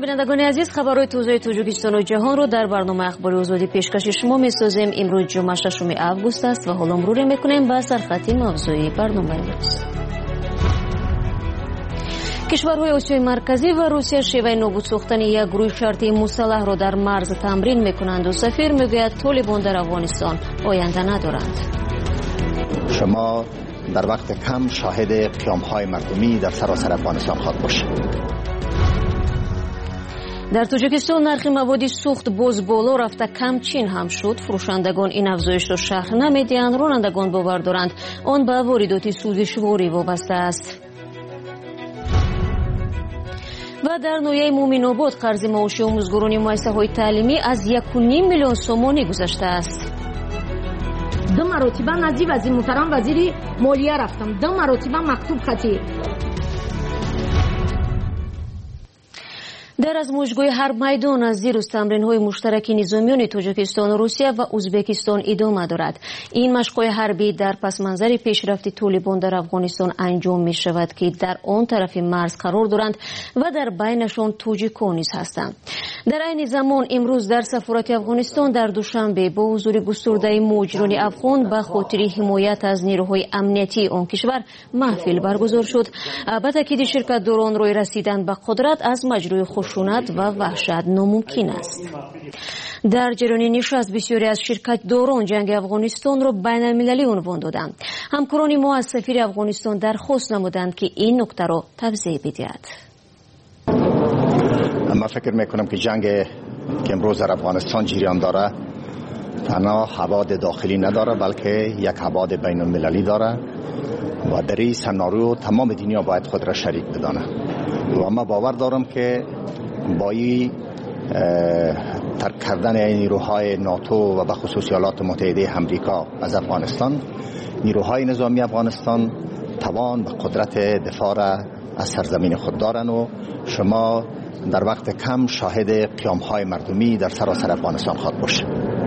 سلام بینندگان عزیز، خبرهای تازه تاجیکستان و جهان رو در برنامه اخبار آزادی پیشکش شما می‌سازیم. امروز جمعه 6 آگوست است و حالا مرور می‌کنیم به سرخط موضوعی برنامه امروز. کشورهای آسیای مرکزی و روسیه شیوه نابود ساختن یک گروه شرطی مسلح را در مرز تمرین می‌کنند و سفیر می‌گوید طالبان در افغانستان آینده ندارند. شما در وقت کم شاهد قیام‌های مردمی در سراسر افغانستان خواهد باشید. در تاجیکستان نرخ مواد سوخت باز بالا رفته، کمچین هم شد. فروشندگان این افزایش را شرح نمیدهند. رانندگان باور دارند آن به واردات سوزشواری وابسته است. و در نویه مومن آباد قرض معاشی آموزگاران مؤسسه‌های تعلیمی از 1.5 میلیون سومانی گذشته است. 2 مرتبه نزدیک وزیر محترم وزیر مالیه رفتم، 2 مرتبه مکتوب خطی. در از موجگوی هر میدان از دیروز تمرین‌های مشترک نظامیان تاجیکستان و روسیه و ازبکستان ادامه دارد. این مشق‌های حربی در پس منظر پیشرفت طالبان در افغانستان انجام می شود که در آن طرف مرز قرار دارند و در بینشان تاجیکان نیز هستند. در این زمان امروز در سفارت افغانستان در دوشنبه با حضور گسترده مهاجران افغان به خاطر حمایت از نیروهای امنیتی آن کشور محفل برگزار شد. به تاکید شرکت‌داران روی رسیدن به قدرت از مجروح خشونت و وحشت ناممکن است. در جریان نشست بسیاری از شرکت‌داران جنگ افغانستان را بین المللی عنوان دادند. همکاران ما از سفیر افغانستان درخواست نمودند که این نکته را توضیح بدهد. من فکر میکنم که جنگ که امروز در افغانستان جریان داره تنها ابعاد داخلی نداره، بلکه یک ابعاد بین المللی داره و در این سناریو تمام دنیا باید خود را شریک بدانه. و من باور دارم که با این ترک کردن نیروهای ناتو و به خصوص ایالات متحده آمریکا از افغانستان، نیروهای نظامی افغانستان توان و قدرت دفاع را از سرزمین خود دارن و شما در وقت کم شاهد قیام‌های مردمی در سراسر افغانستان خواهد باشید.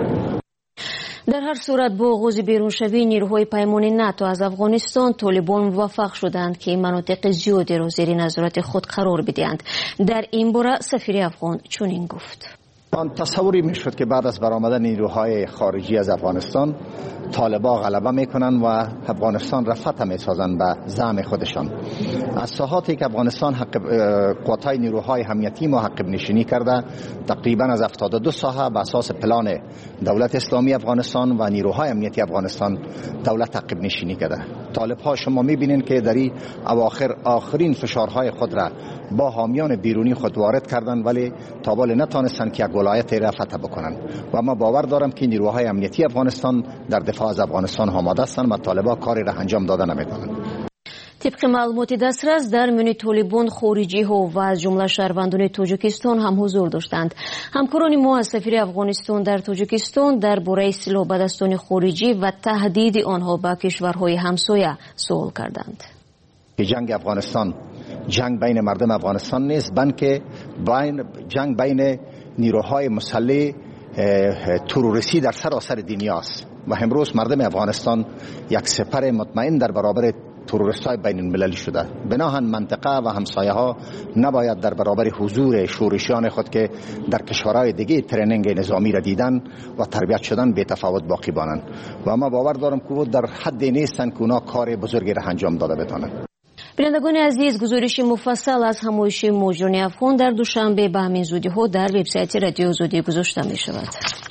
در هر صورت با آغاز بیرونشوی نیروهای پیمان ناتو از افغانستان، طالبان موفق شدند که مناطق زیادی را زیر نظارت خود قرار بدهند. در این باره سفیر افغان چنین گفت: آن تصوری میشد که بعد از برآمدن نیروهای خارجی از افغانستان طالبان غلبه میکنن و افغانستان را فتح میسازن به زعم خودشان. از ساحاتی که افغانستان قوتهای نیروهای امنیتی محقق نشینی کرده، تقریبا از 72 ساحه به اساس پلان دولت اسلامی افغانستان و نیروهای امنیتی افغانستان دولت تعقیب نشینی کرده. طالب ها شما میبینین که در این اواخر آخرین فشارهای خود را با حامیان بیرونی خود وارد کردن، ولی تا بالا نتانستن که یک ولایت را فتح بکنن. و ما باور دارم که نیروهای امنیتی افغانستان در دفاع از افغانستان آماده هستند و طالبان کاری را انجام داده نمیکنند. طبق معلومات دسترس در میان طالبان خارجی ها و از جمله شهروندان تاجیکستان هم حضور داشتند. همکاران ما از سفیر افغانستان در تاجیکستان درباره سلاح به دستان خارجی و تهدید آنها به کشورهای همسایه سوال کردند. جنگ افغانستان جنگ بین مردم افغانستان نیست، بلکه جنگ بین نیروهای مسلح تروریستی در سراسر دنیا است و امروز مردم افغانستان یک سپر مطمئن در برابر تروریست‌های بین المللی شده. بناهن منطقه و همسایه ها نباید در برابر حضور شورشیان خود که در کشورهای دیگه ترینینگ نظامی را دیدن و تربیت شدن به تفاوت باقی بانند و ما باور دارم که در حد نیستن که اونا کار بزرگی را انجام داده بتونن. بینندگان عزیز، گزارش مفصل از همایش مهاجران افغان در دوشنبه به همین زودی ها در وبسایت رادیو آزادی گذاشته می شود.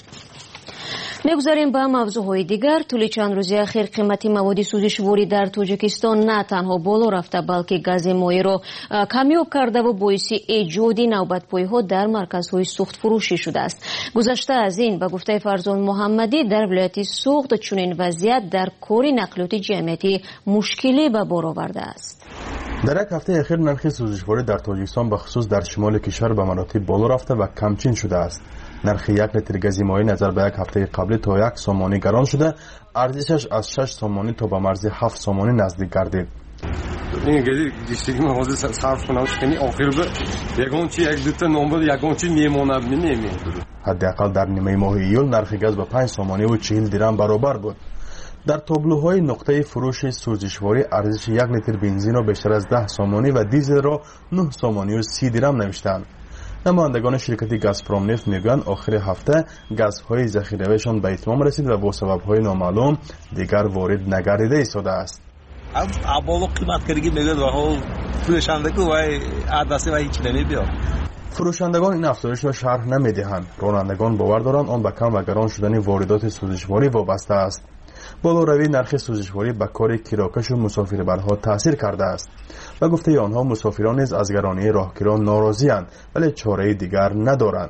میگذاریم به موضوعهای دیگر. طول چند روز اخیر قیمت مواد سوزشواری در تاجیکستان نه تنها بالا رفته، بلکه گاز مایع را کمیاب کرده و باعث ایجاد نوبت‌پایی ها در مرکزهای سوخت فروشی شده است. گذشته از این به گفته فرزان محمدی در ولایت سوخت چنین وضعیت در کار نقلیات جمعیتی مشکلی به بار آورده است. در یک هفته اخیر نرخ سوزشواری در تاجیکستان به خصوص در شمال کشور به مراتب بالا رفته و کمچین شده است. نرخ 1 لیتر گاز مایع نظر به یک هفته قبلی تا 1 سومانی گران شده، ارزشش از 6 سومانی تا به مرز 7 سومانی نزدیک گردید. این گازی دیشتگی مغازه صرف کنم شکنی آخر به یگان چی یک دوتا نمبر یگان چی میماند نمیده. حداقل در نیمه ماه ایول نرخ گاز به 5 سومانی و 40 درهم برابر بود. در تابلوهای نقطه فروش سوزشواری ارزش 1 لیتر بنزین را بیشتر از 10 سومانی و دیزل را 9 سومانی و 30 درهم نوشتند. نمایندگان شرکت گازپروم نفت میگویند آخر هفته گازهای ذخیره‌ایشان به اتمام رسید و با سبب‌های نامعلوم دیگر وارد نگردیده ایستاده است. بالا قیمت کردگی میگه و فروشندگی و عدسه و هیچ نمیبیاد. فروشندگان این افزایش را شرح نمیدهند. رانندگان باور دارند آن به کم و گران شدن واردات سوزشواری وابسته است. بالاروی نرخ سوزشواری به کار کیراکش و مسافربرها تاثیر کرده است. و گفته آنها مسافران نیز از گرانی راهگیران ناراضی‌اند ولی چاره دیگر ندارند.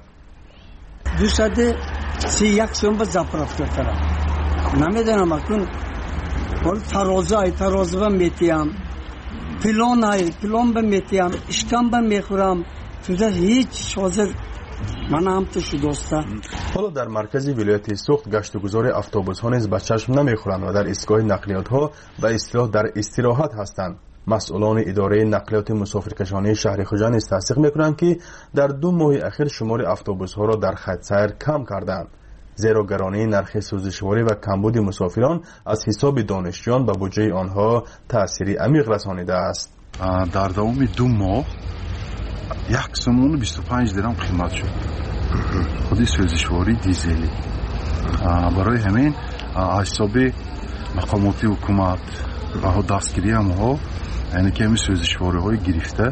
231 сом ба заправка кардам. Намедонам акун бол тароза метиям. Пилон ба метиям, ishkamba мехӯрам. Туда هیچ حاضر من هم تو شداسته. حالا در مرکز ولایت سوخت گشتگذار اتوبوس ها نیز به چشم نمیخورند و در ایستگاه نقلیات ها به اصطلاح در استراحت هستند. مسئولان اداره نقلیات مسافرکشانی شهر خوجند نیز تصدیق میکنند که در 2 ماه اخیر شمار اتوبوس ها را در خط سیر کم کردند. زیرا گرانی نرخ سوزشواری و کمبود مسافران از حساب دانشجویان به بودجه آنها تأثیری عمیق رسانیده است. در دوام 2 ماه 1 سوم و 25 درهم قیمت شد. خودی سوزشواری دیزلی. برای همین حساب مقامات حکومت و دستگیری ما یعنی که همین سوزشواری های گرفته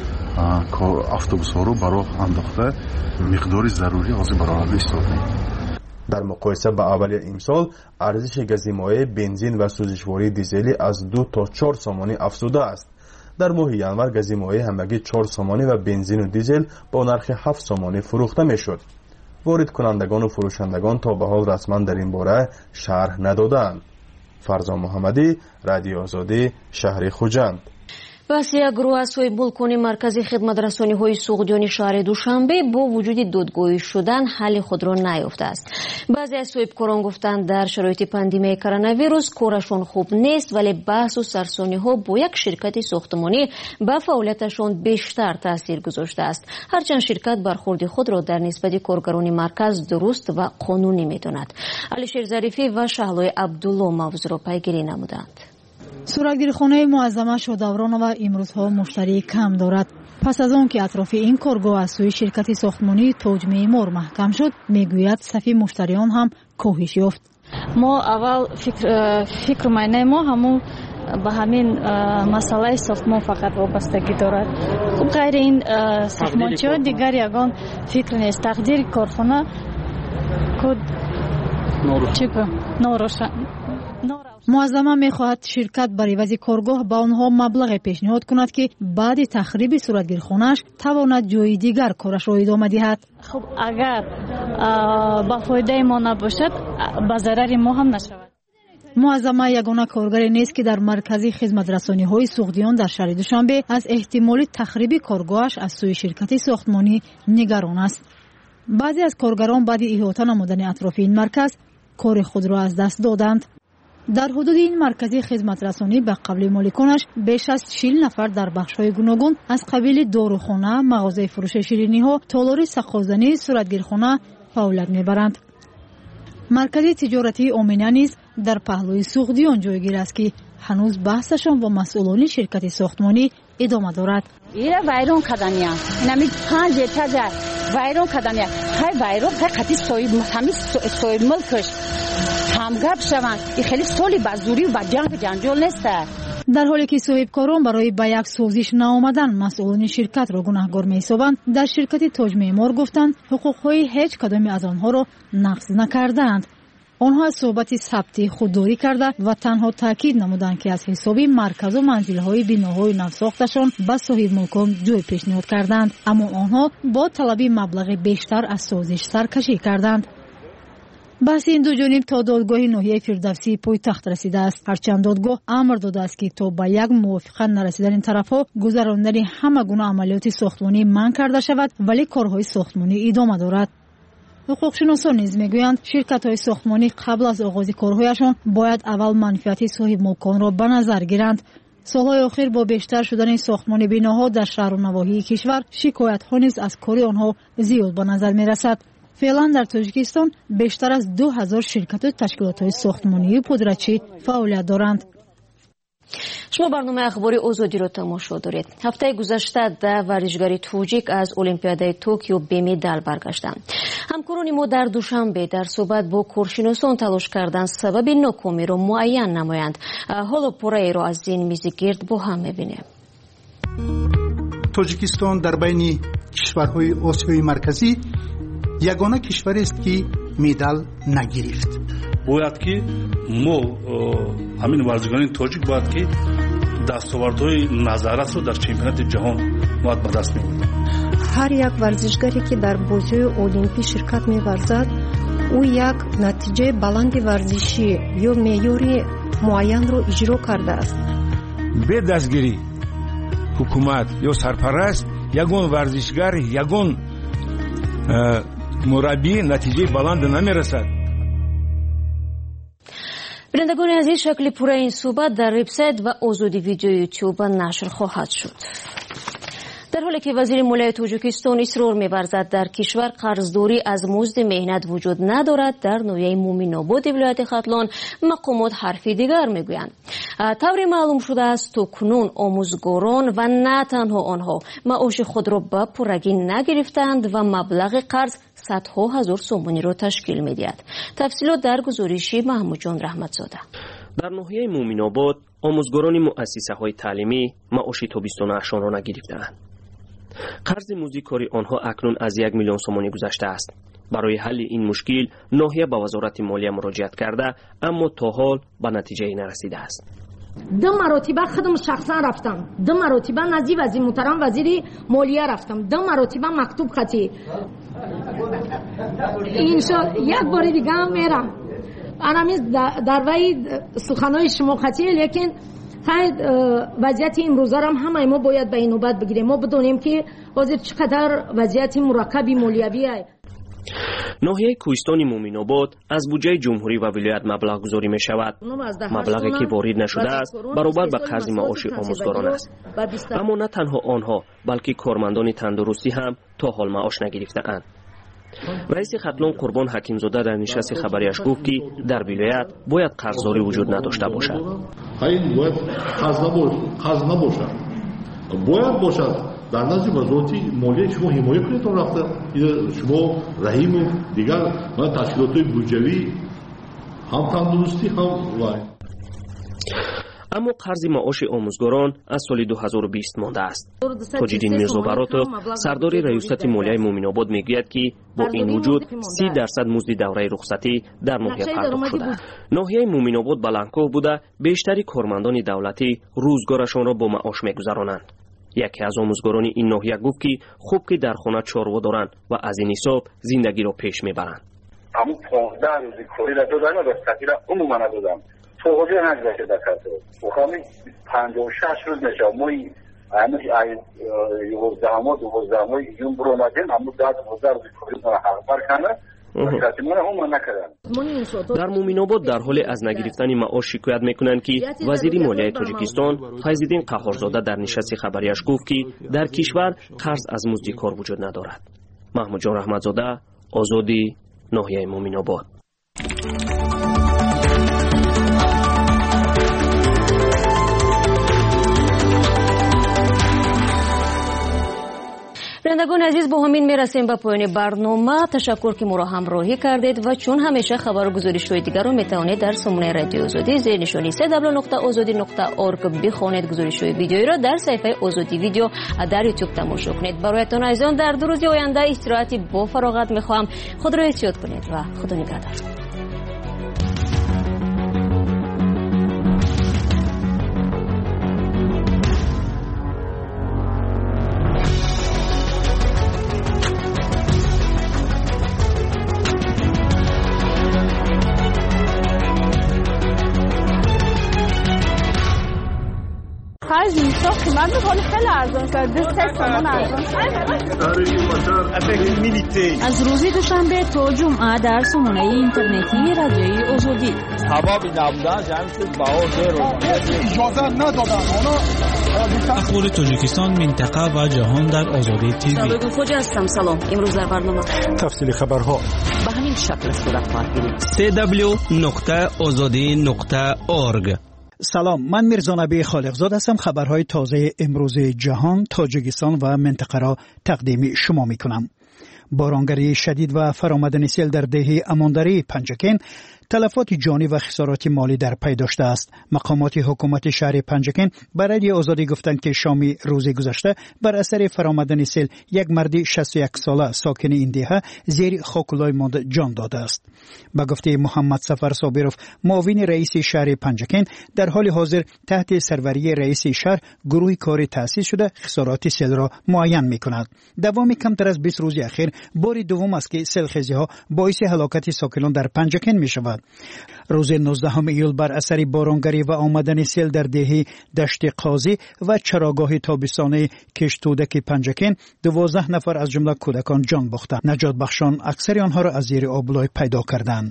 اتوبوس ها رو برای انداخته مقدار ضروری از برآورده ایستادیم. در مقایسه با اولیه امسال ارزش گزینه‌های بنزین و سوزشواری دیزلی از 2 تا 4 سومانی افزوده است. در ماه ینور گزینه‌های همگی 4 سومانی و بنزین و دیزل با نرخ 7 سومانی فروخته میشد. وارد کنندگان و فروشندگان تا به حال رسما در این باره شرح ندادند. فرزان محمدی، رادیو آزادی، شهر خوجند. بس یک گروه از سوی بلکن مرکزی خدمت رسانی های سوقدیانی شهر دوشنبه با وجود دادگاهی شدن حل خود را نیافته است. بعضی از صاحبکاران گفتند در شرایط پاندمی کرونا ویروس کارشون خوب نیست ولی بحث و سرسانی ها با یک شرکت ساختمانی به فعالیتشون بیشتر تاثیر گذاشته است. هرچند شرکت برخورد خود را در نسبت کارگران مرکز درست و قانونی میداند. علیشیر ظریفی و شهلای عبدالله موضوع را پیگیری نمودند. صورتگیرخانه معظمه شادوران و امروزها مشتری کم دارد. پس از آن که اطراف این کارگاه از سوی شرکت ساختمانی توج معمار محکم شد، میگوید صفی مشتریان هم کاهش یافت. ما اول فکر معنی ما همون به همین مسئله ساختمان فقط وابستگی دارد. غیر این ساختمانچیان دیگر یگان فکر نیست. تقدیر کارخانه کد ناروشن. معظمه میخواهد شرکت بر عوض کارگاه به آنها مبلغ پیشنهاد کند که بعد تخریب صورتگیرخانه‌اش تواند جای دیگر کارش را ادامه دهد. خب اگر با فایده ما نباشد به ضرر ما هم نشود. معظمه یگانه کارگر نیست که در مرکزی خدمت رسانی های سوقدیان در شهر دوشنبه از احتمال تخریب کارگاهش از سوی شرکت ساختمانی نگران است. بعضی از کارگران بعد احاطه نمودن اطراف این مرکز کار خود را از دست دادند. در حدود این مرکزی خدمت رسانی به قبل مالکانش بیش از 40 نفر در بخش‌های گوناگون از قبیل داروخانه، مغازه فروش شیرینی‌ها، تالار سقازنی، صورتگیرخانه فعالیت می‌برند. مرکزی تجارتی آمینه نیز در پهلوی سوقدیان جایگیر است که هنوز بحثشان با مسئولان شرکت ساختمانی ادامه دارد. ایرا وایرون کدانیا نمی 5 تا وایرون کدانیا های وایرون فقط سوی ملکش همگرد شوند. این خیلی سالی بازوری و جنجال نیست. در حالی که صاحبکاران برای به یک سازش نآمدن مسئولان شرکت را گناهکار می‌سازند، در شرکت توج معمار گفتند حقوق‌های هیچ کدام از آنها را نقض نکردند. آنها از صحبت ثبتی خودداری کرده و تنها تاکید نمودند که از حساب مرکز و منزل‌های بناهای نوساختشان به صاحب ملکان جای پیشنهاد کردند، اما آنها با طلب مبلغ بیشتر از سازش سرکشی کردند. بحث این دو جانب تا دادگاه ناحیه فردوسی پایتخت رسیده است. هرچند دادگاه امر داده است که تا به یک موافقت نرسیدن این طرف‌ها گذراندن همه گونه عملیات ساختمانی منع کرده شود، ولی کارهای ساختمانی ادامه دارد. حقوقشناسان نیز میگویند شرکت‌های ساختمانی قبل از آغاز کارهایشان باید اول منفعت صاحب ملکان را به نظر گیرند. سالهای اخیر با بیشتر شدن ساختمان بناها در شهر و نواحی کشور شکایت‌ها نیز از کار آنها زیاد به نظر می‌رسد. فعلا در تاجیکستان بیشتر از 2000 شرکت و تشکیلات‌های ساختمانی و پودرچی فعالیت دارند. شما برنامه اخباری آزادی رو تماشا دارید. هفته گذشته 10 ورزشکار توجیک از المپیادای توکیو به مدال برگشتند. همکاران ما در دوشنبه در صحبت با کارشناسان تلاش کردند سبب ناکامی رو معین نمایند. حالا پاره رو از این میز گرد با هم می‌بینیم. تاجیکستان در بین کشورهای آسیای مرکزی یگانه کشوری است که مدال نگرفت. باید که ما همین ورزشکاران تاجیک باید که دستاوردهای نظارت رو در چمپیونات جهان باید به دست می‌آورد. هر یک ورزشکاری که در بازی المپیک شرکت می‌ورزد او یک نتیجه بلند ورزشی یا معیاری معین رو اجرا کرده است. به دستگیری حکومت یا سرپرست یگان ورزشکار یگان مربی نتیجه بلند نمی‌رسد. بینندگان عزیز، شکل پوره این صحبت در وبسایت و آزادی ویدیو یوتیوب نشر خواهد شد. در حالی که وزیر مالیه تاجیکستان اصرار می‌ورزد در کشور قرضداری از مزد مهنت وجود ندارد، در ناحیه مومن‌آباد ولایت ختلان مقامات حرفی دیگر میگویند. طوری معلوم شده است تاکنون آموزگاران و نه تنها آنها معاش خود را به پورگی نگرفتند و مبلغ قرض صدها هزار سومانی را تشکیل می‌دهد. تفصیلات در گزارش محمود جان رحمتزاده. در ناحیه مومن‌آباد آموزگاران مؤسسه‌های تعلیمی معاش تابستانی‌شان را نگرفتند. قرض مزد کاری آنها اکنون از 1 میلیون سومانی گذشته است. برای حل این مشکل ناحیه به وزارت مالیه مراجعت کرده اما تا حال به نتیجه نرسیده است. 2 مرتبه خودم شخصا رفتم، 2 مرتبه نزدیک وزیر محترم وزیر مالیه رفتم، 2 مرتبه مکتوب خطی. یک بار دیگه هم میرم. انا در وی سخنهای شما خطی، لیکن وضعیت امروزه هم همه ما باید به این نوبت بگیریم. ما بدونیم که حاضر چقدر وضعیت مرکبی مالیوی است. ناحیه کوهستان مومن‌آباد از بودجه جمهوری و ولایت مبلغ گذاری می شود. مبلغی که وارد نشده است برابر به قرض معاش آموزگاران است. اما نه تنها آنها بلکه کارمندان تندرستی هم تا حال معاش نگرفته‌اند. رئیس ختلان قربان حکیمزاده در نشست خبریش گفت که در ولایت باید قرضداری وجود نداشته باشد. این باید قرض نباشد. باید باشد. در نزد وزارت مالیه شما حمایت کنید تا رفته شما رحیم و دیگر تشکیلات بودجوی هم تندرستی هم وای. اما قرض معاش آموزگاران از سال 2020 مانده است. تاج‌الدین میرزابراتو سردار ریاست مالیه مومن‌آباد میگوید که با این وجود 30% مزد دوره رخصتی در ناحیه پرداخت شده. ناحیه مومن‌آباد بلندکوه بوده بیشتری کارمندان دولتی روزگارشان را با معاش میگذرانند. یکی از آموزگاران این ناحیه گفت که خوب که در خانه چاروا دارند و از این حساب زندگی را پیش میبرند. اما 15 روزی کاری را دادن و رخصتی را عموما ندادم. توجه نگذاشته در کار. مخامی 56 روز نشه. ما همه 11 یوم برو آمدیم اما 12 روزی کاری را حق کنه. در مومن‌آباد در حال از نگرفتن معاش شکایت میکنند که وزیر مالیه تاجیکستان فیض‌الدین قهارزاده در نشست خبریش گفت که در کشور قرض از مزد کار وجود ندارد. محمود جان رحمتزاده، آزادی، ناحیه مومن‌آباد. بینندگان عزیز، با همین میرسیم به پایان برنامه. تشکر که ما را همراهی کردید و چون همیشه خبر و گزارش‌های دیگر را میتوانید در سامانه رادیو آزادی زیر نشانی www.azadi.org بخوانید. گزارش‌های ویدیویی را در صفحه آزادی ویدیو در یوتیوب تماشا کنید. برایتان عزیزان در 2 روز آینده استراحتی با فراغت میخواهم. خود را احتیاط کنید و خدا نگهدار. من می‌خوام خیلی ارزان کرد. 2 تومن ارزان. از روز دوشنبه تا جمعه در سامانه اینترنتی رادیوی آزادی. هوا بی نبودن جمع شد بهار اجازه ندادن. اخبار تاجیکستان، منطقه و جهان در آزادی تیوی. سابق خوج هستم. سلام. امروز در برنامه تفصیل خبرها به همین شکل صورت خواهد گرفت. www.azadi.org سلام، من میرزا نبی خالقزاد هستم. خبرهای تازه امروز جهان، تاجیکستان و منطقه را تقدیم شما میکنم. بارانگری شدید و فرآمدن سیل در دهه امانداری پنجکن تلفات جانی و خسارات مالی در پی داشته است. مقامات حکومت شهر پنجکن برای آزادی گفتند که شام روز گذشته بر اثر فرآمدن سیل یک مرد 61 ساله ساکن این دهه زیر خاکولای مانده جان داده است. به گفته محمد سفر صابروف، معاون رئیس شهر پنجکن، در حال حاضر تحت سروری رئیس شهر گروه کاری تأسیس شده خسارات سیل را معین می‌کند. دوام کمتر از 20 روز اخیر بار دوم است که سیلخیزی‌ها باعث هلاکت ساکنان در پنجکن می‌شود. روز 19 ایول بر اثر بارانگری و آمدن سیل در دهه دشت قاضی و چراگاه تابستانه کشتودک پنجکن 12 نفر از جمله کودکان جان باختند. نجات بخشان اکثر آنها را از زیر آبلای پیدا کردند.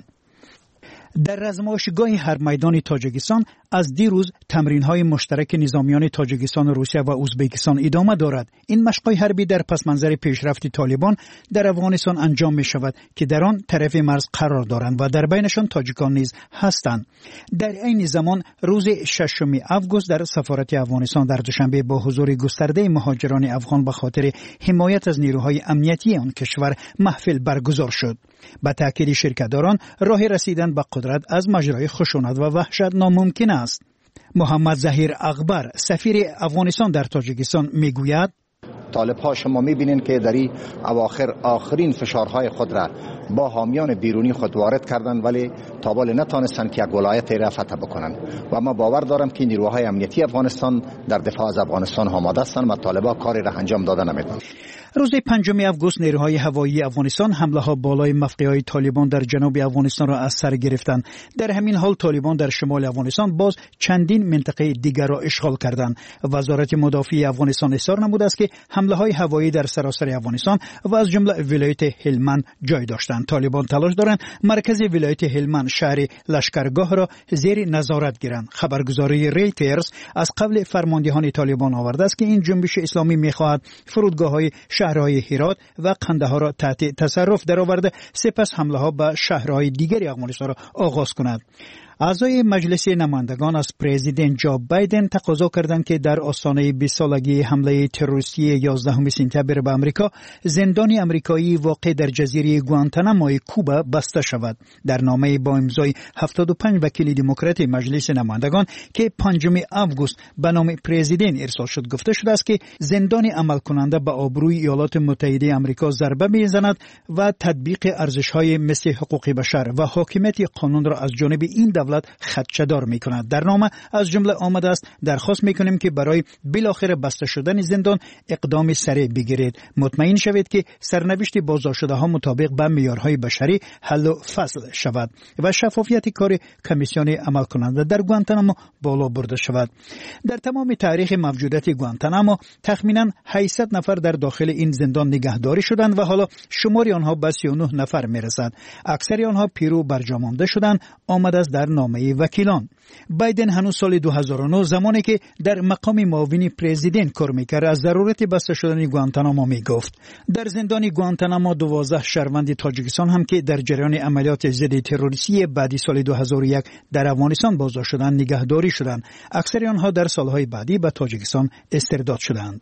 در رزمایشگاه هر میدان تاجیکستان از دیروز تمرین‌های مشترک نظامیان تاجیکستان و روسیه و ازبکستان ادامه دارد. این مشق‌های حربی در پس منظر پیشرفت طالبان در افغانستان انجام می‌شود که در آن طرف مرز قرار دارند و در بینشان تاجیکان نیز هستند. در این زمان روز 6 آگوست در سفارت افغانستان در دوشنبه با حضور گسترده مهاجران افغان به خاطر حمایت از نیروهای امنیتی آن کشور محفل برگزار شد. با تأکید شرکت‌داران راه رسیدن به قدرت از مجرای خشونت و وحشت ناممکن است. محمد ظهیر اغبر، سفیر افغانستان در تاجیکستان، میگوید طالب ها شما میبینین که در این اواخر آخرین فشارهای خود را با حامیان بیرونی خود وارد کردند، ولی تا حالا نتانستند که یک ولایت را فتح بکنند و ما باور دارم که نیروهای امنیتی افغانستان در دفاع از افغانستان آماده هستند و طالبان کاری را انجام داده نمیتونند. روز 5 آگوست نیروهای هوایی افغانستان حمله ها بالای موقع‌های طالبان در جنوب افغانستان را از سر گرفتند. در همین حال طالبان در شمال افغانستان باز چندین منطقه دیگر را اشغال کردند. وزارت مدافعی افغانستان اظهار نموده است که حمله های هوایی در سراسر افغانستان و از جمله ولایت هلمند جای داشتند. طالبان تلاش دارند مرکز ولایت هلمند شهر لشکرگاه را زیر نظارت گیرند. خبرگزاری ریترز از قبل فرماندهان طالبان آورده است که این جنبش اسلامی می‌خواهد فرودگاه‌های شهرهای هرات و قندهار را تحت تصرف درآورده، سپس حمله ها به شهرهای دیگری افغانستان را آغاز کند. اعضای مجلس نمایندگان از پرزیدنت جو بایدن تقاضا کردند که در آستانه 20 سالگی حمله تروریستی 11 سپتامبر به آمریکا زندان آمریکایی واقع در جزیره گوانتاناموی کوبا بسته شود. در نامه با امضای 75 وکیل دموکرات مجلس نمایندگان که 5 آگوست به نام پرزیدنت ارسال شد گفته شده است که زندان عمل کننده به آبروی ایالات متحده آمریکا ضربه می‌زند و تطبیق ارزش‌های مثل حقوق بشر و حاکمیت قانون را از جانب این دولت خدشه‌دار می‌کند. در نامه از جمله آمده است درخواست می‌کنیم که برای بالاخره بسته شدن زندان اقدام سریع بگیرید. مطمئن شوید که سرنوشت بازداشت‌شده‌ها مطابق با معیارهای بشری حل و فصل شود و شفافیت کار کمیسیون عمل کننده در گوانتانامو بالا برده شود. در تمام تاریخ موجودیت گوانتانامو تخمیناً 800 نفر در داخل این زندان نگهداری شدند و حالا شمار آنها به 39 نفر می‌رسد. اکثر آنها پیرو برجا مانده شدند. آمده است در نامه وکیلان. بایدن هنوز سال 2009 زمانی که در مقام معاون پرزیدنت کار می‌کرد از ضرورت بسته شدن گوانتانامو میگفت. در زندان گوانتانامو 12 شهروند تاجیکستان هم که در جریان عملیات ضد تروریستی بعدی سال 2001 در افغانستان بازداشت شدند نگهداری شدند. اکثر آنها در سالهای بعدی به تاجیکستان استرداد شدند.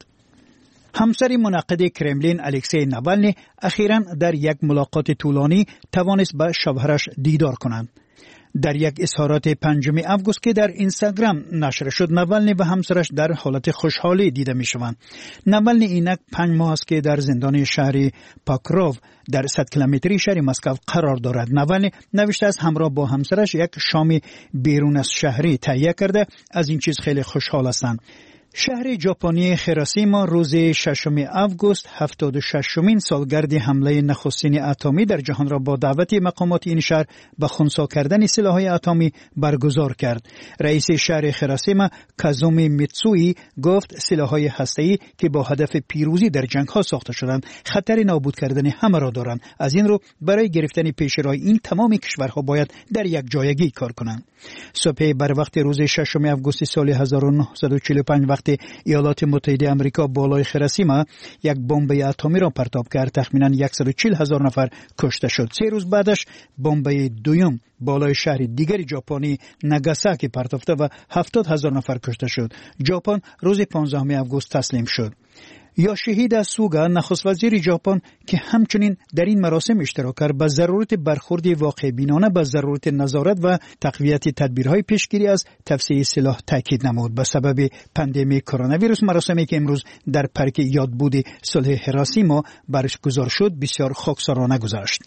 همسر منعقد کرملین الکسی ناوالنی اخیراً در یک ملاقات طولانی توانست با شوهرش دیدار کند. در یک اظهارات 5 آگوست که در اینستاگرام نشر شد، ناوالنی و همسرش در حالت خوشحالی دیده می‌شوند. ناوالنی اینک 5 ماه است که در زندان شهر پاکروف در 100 کیلومتری شهر مسکو قرار دارد. ناوالنی نوشته است همراه با همسرش یک شام بیرون از شهری تهیه کرده، از این چیز خیلی خوشحال هستند. شهر ژاپنی هیروشیما روز 6 آگوست 76مین سالگرد حمله نخستین اتمی در جهان را با دعوت مقامات این شهر به خنثی کردن سلاح‌های اتمی برگزار کرد. رئیس شهر هیروشیما کازومی میتسوئی گفت سلاح‌های هسته‌ای که با هدف پیروزی در جنگ‌ها ساخته شدند خطر نابود کردن همه را دارند. از این رو برای گرفتن پیشروی این تمام کشورها باید در یک جایگی کار کنند. صبح بر وقت روز 6 آگوست سال 1945 وقت وقتی ایالات متحده آمریکا بالای خیروشیما یک بمب اتمی را پرتاب کرد تخمیناً 140,000 نفر کشته شد. 3 روز بعدش بمب دوم بالای شهر دیگری ژاپنی ناگاساکی پرتافته و 70,000 نفر کشته شد. ژاپن روز 15 آگوست تسلیم شد. یوشیهیدا سوگا نخست وزیر ژاپن که همچنین در این مراسم اشتراک کرد به ضرورت برخورد واقع بینانه به ضرورت نظارت و تقویت تدبیرهای پیشگیری از توسعه سلاح تاکید نمود. به سبب پاندمی کرونا ویروس مراسمی که امروز در پارک یادبود صلح هیروشیما برگزار شد بسیار خاکسارانه گذشت.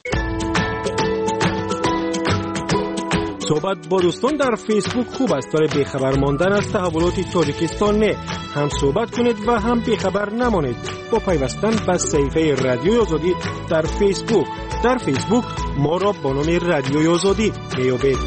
صحبت با دوستان در فیسبوک خوب است، برای بیخبر ماندن از تحولات تاجیکستان نه. هم صحبت کنید و هم بیخبر نمانید با پیوستن به صفحه رادیوی آزادی در فیسبوک. در فیسبوک ما را با نام رادیوی آزادی بیابید.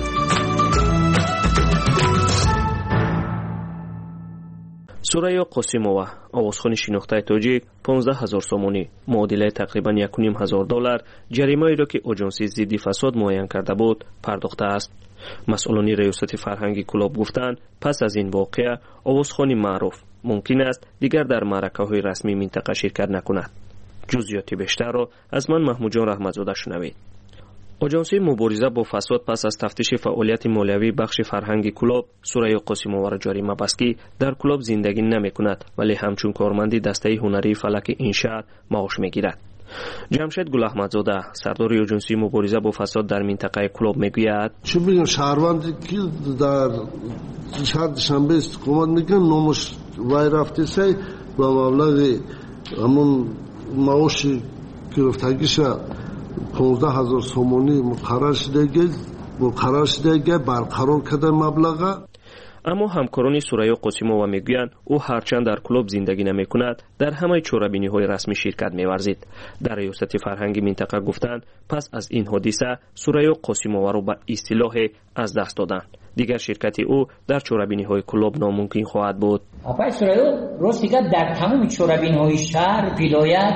سوریا قاسیمووا آوازخوان شناخته تاجیک 15,000 سومونی معادل تقریبا $1,500 جریمه‌ای را که آژانس ضد فساد معین کرده بود پرداخته است. مسئولان ریاست فرهنگی کلاب گفتند پس از این واقعه آوازخوان معروف ممکن است دیگر در معرکه‌های رسمی منطقه شرکت نکند. جزئیات بیشتر را از من محمود جان رحمتزاده شنوید. آژانس مبارزه با فساد پس از تفتیش فعالیت مالیوی بخش فرهنگی کلاب سوریا قاسیمووا را جریمه بست که در کلاب زندگی نمی‌کند ولی همچون کارمندی دسته هنری فلک این شهر معاش می‌گیرد. جمشید گل احمدزاده سردار آژانس مبارزه با فساد در منطقه کلاب میگوید چه بگم شهروندی که در شهر شنبه استقامت میکنه نامش وای رفته سی با مبلغ همون معاش گرفتگیش 15,000 سومونی مقرر شده برقرار کرده مبلغ. اما همکاران سوریا قاسیمووا میگویند او هرچند در کلوب زندگی نمیکند در همه چورابینی‌های رسمی شرکت می‌ورزید. در ریاست فرهنگی منطقه گفتند پس از این حادثه سوریا قاسیمووا را به اصطلاح از دست دادند. دیگر شرکت او در چورابینی‌های کلوب ناممکن خواهد بود. آقای سوریا روز دیگر در تمام چورابینی‌های شهر ولایت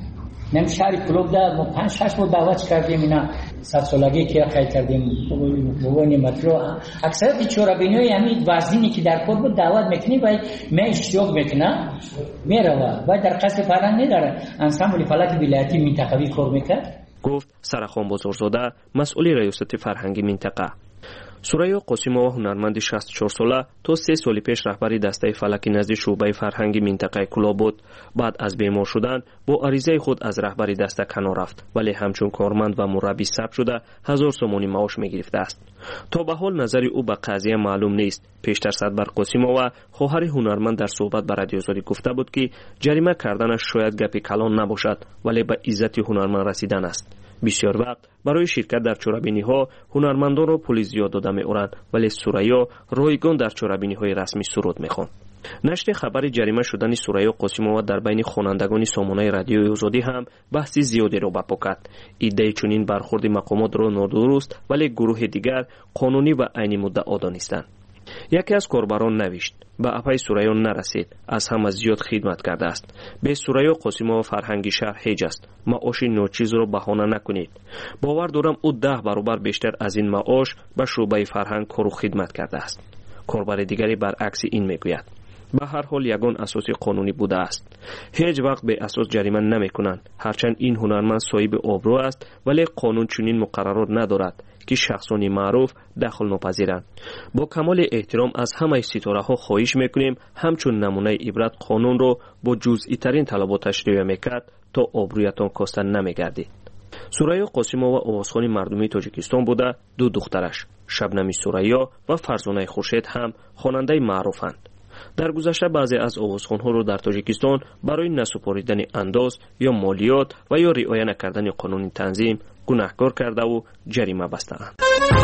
نم شهر کلوب در ما 5-6 بار دعوت کردیم اینا 100 سالگی که قید کردیم بگوینیم مطلع اکثریت چورابینی‌های همین وزنی که در کور بود دعوت میکنیم و من اشتراک میکنم میره و در قصد فرهنگ نداره انسامبل فلک ولایتی منطقوی کار میکرد. گفت سرخان بزرگزاده مسئول ریاست فرهنگی منطقه. سوریا قاسیمووا هنرمند 64 ساله تا 3 سال پیش رهبری دسته فلکی نزد شعبه فرهنگی منطقه کلاب بود. بعد از بیمار شدن با عریضه خود از رهبری دسته کنار رفت ولی همچون کارمند و مربی ثبت شده 1000 سومونی معاش میگرفته است. تا به حال نظر او به قضیه معلوم نیست. پیشتر صدبر قاسیمووا خواهر هنرمند در صحبت با رادیو آزادی گفته بود که جریمه کردنش شاید گپی کلان نباشد ولی به عزت هنرمند رسیدن است. بسیار وقت برای شرکت در چورابینی‌ها هنرمندان را پول زیاد داده می‌آورند ولی سوریا رایگان در چورابینی‌های رسمی سرود می‌خواند. نشر خبر جریمه شدن سوریا قاسیمووا در بین خوانندگان سامانه رادیوی آزادی هم بحث زیادی را برپا کرد. ایده چنین برخورد مقامات را نادرست ولی گروه دیگر قانونی و عین مدعا دانستند. یکی از کاربران نوشت به اپای سوریا نرسید از هم زیاد خدمت کرده است. به سوریا قاسیمووا فرهنگی شهر هیچ است. معاش ناچیز را بهانه نکنید. باور دارم او 10 برابر بیشتر از این معاش به شعبه فرهنگ کار و خدمت کرده است. کاربر دیگری برعکس این میگوید. به هر حال یگان اساس قانونی بوده است. هیچ وقت به اساس جریمه نمیکنند. هرچند این هنرمند صاحب آبرو است ولی قانون چنین مقررات ندارد که شخصان معروف دخل نپذیرند. با کمال احترام از همه ستاره ها خواهش میکنیم همچون نمونه عبرت قانون رو با جزئی ترین طلبات تشریح میکرد تا آبرویتان کاسته نمیگردید. سوریا قاسیمووا آوازخوان مردمی تاجیکستان بوده. 2 دخترش شبنمی سوریا و فرزانه خورشید هم خواننده معروفند. در گذشته بعضی از آوازخوان‌ها رو در تاجیکستان برای نسپاریدن انداز یا مالیات و یا رعایت نکردن قانون تنظیم گناهکار کرده و جریمه بستند.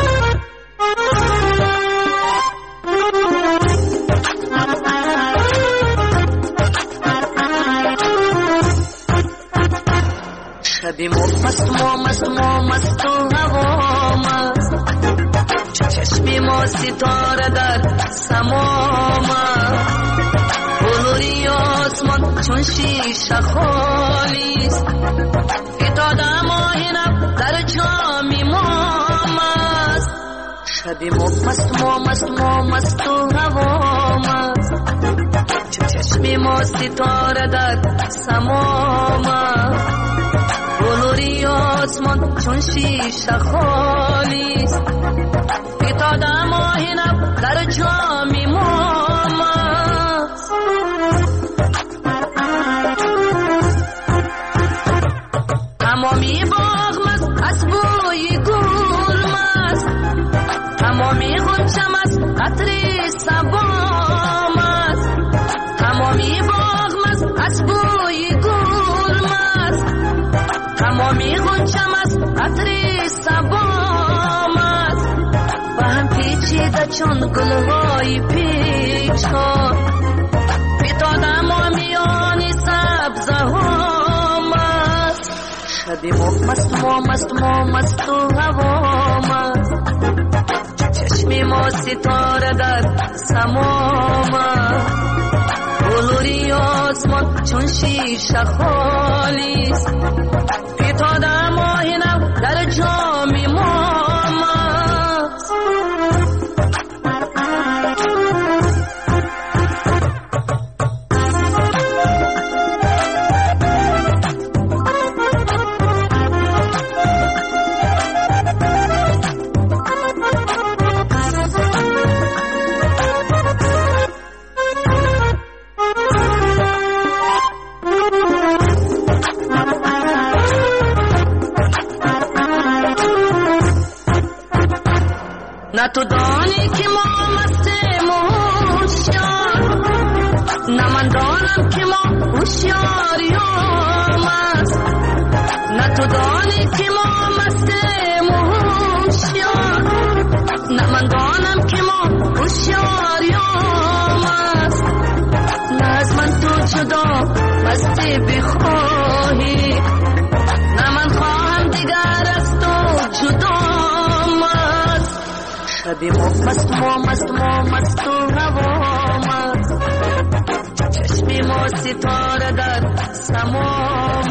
شبی مست و هوا مست چشمی ما ستاره در سما مست بلوری آسمان چون شیشه خالیست فتاده ماهینم در جامی ما مست شبی مست و هوا مست ما ستاره در سماما بلوری آسمان چون شیشه خالیست پیتاده ماهینم در جامی ماماست تمامی باغ مست از بوی گل مست تمامی غنچه مست قطری سبا مست تمامی باغ مست از بوی گل مست تمامی غنچه مست قطری سبا مست و هم پیچیده چون گلهای پیچان فتاده ما میانی سبزه ها مست شبی ما مست و هوا مست چشمی ما ستاره در سما مست بلوری آسمان چون شیشه خالیست فتاده ماهینم در جامی ما مست نه تو دانی که ما مستیم و هوشیار نه من دانم که ما هوشیاریم است نه تو دانی که ما مستیم و هوشیار نه من دانم که ما هوشیاریم است نه از من تو جدا مستی بخواهی نه من خواهم دیگر از تو جدا شبی ما مست و هوا مست چشمی ما ستاره در سما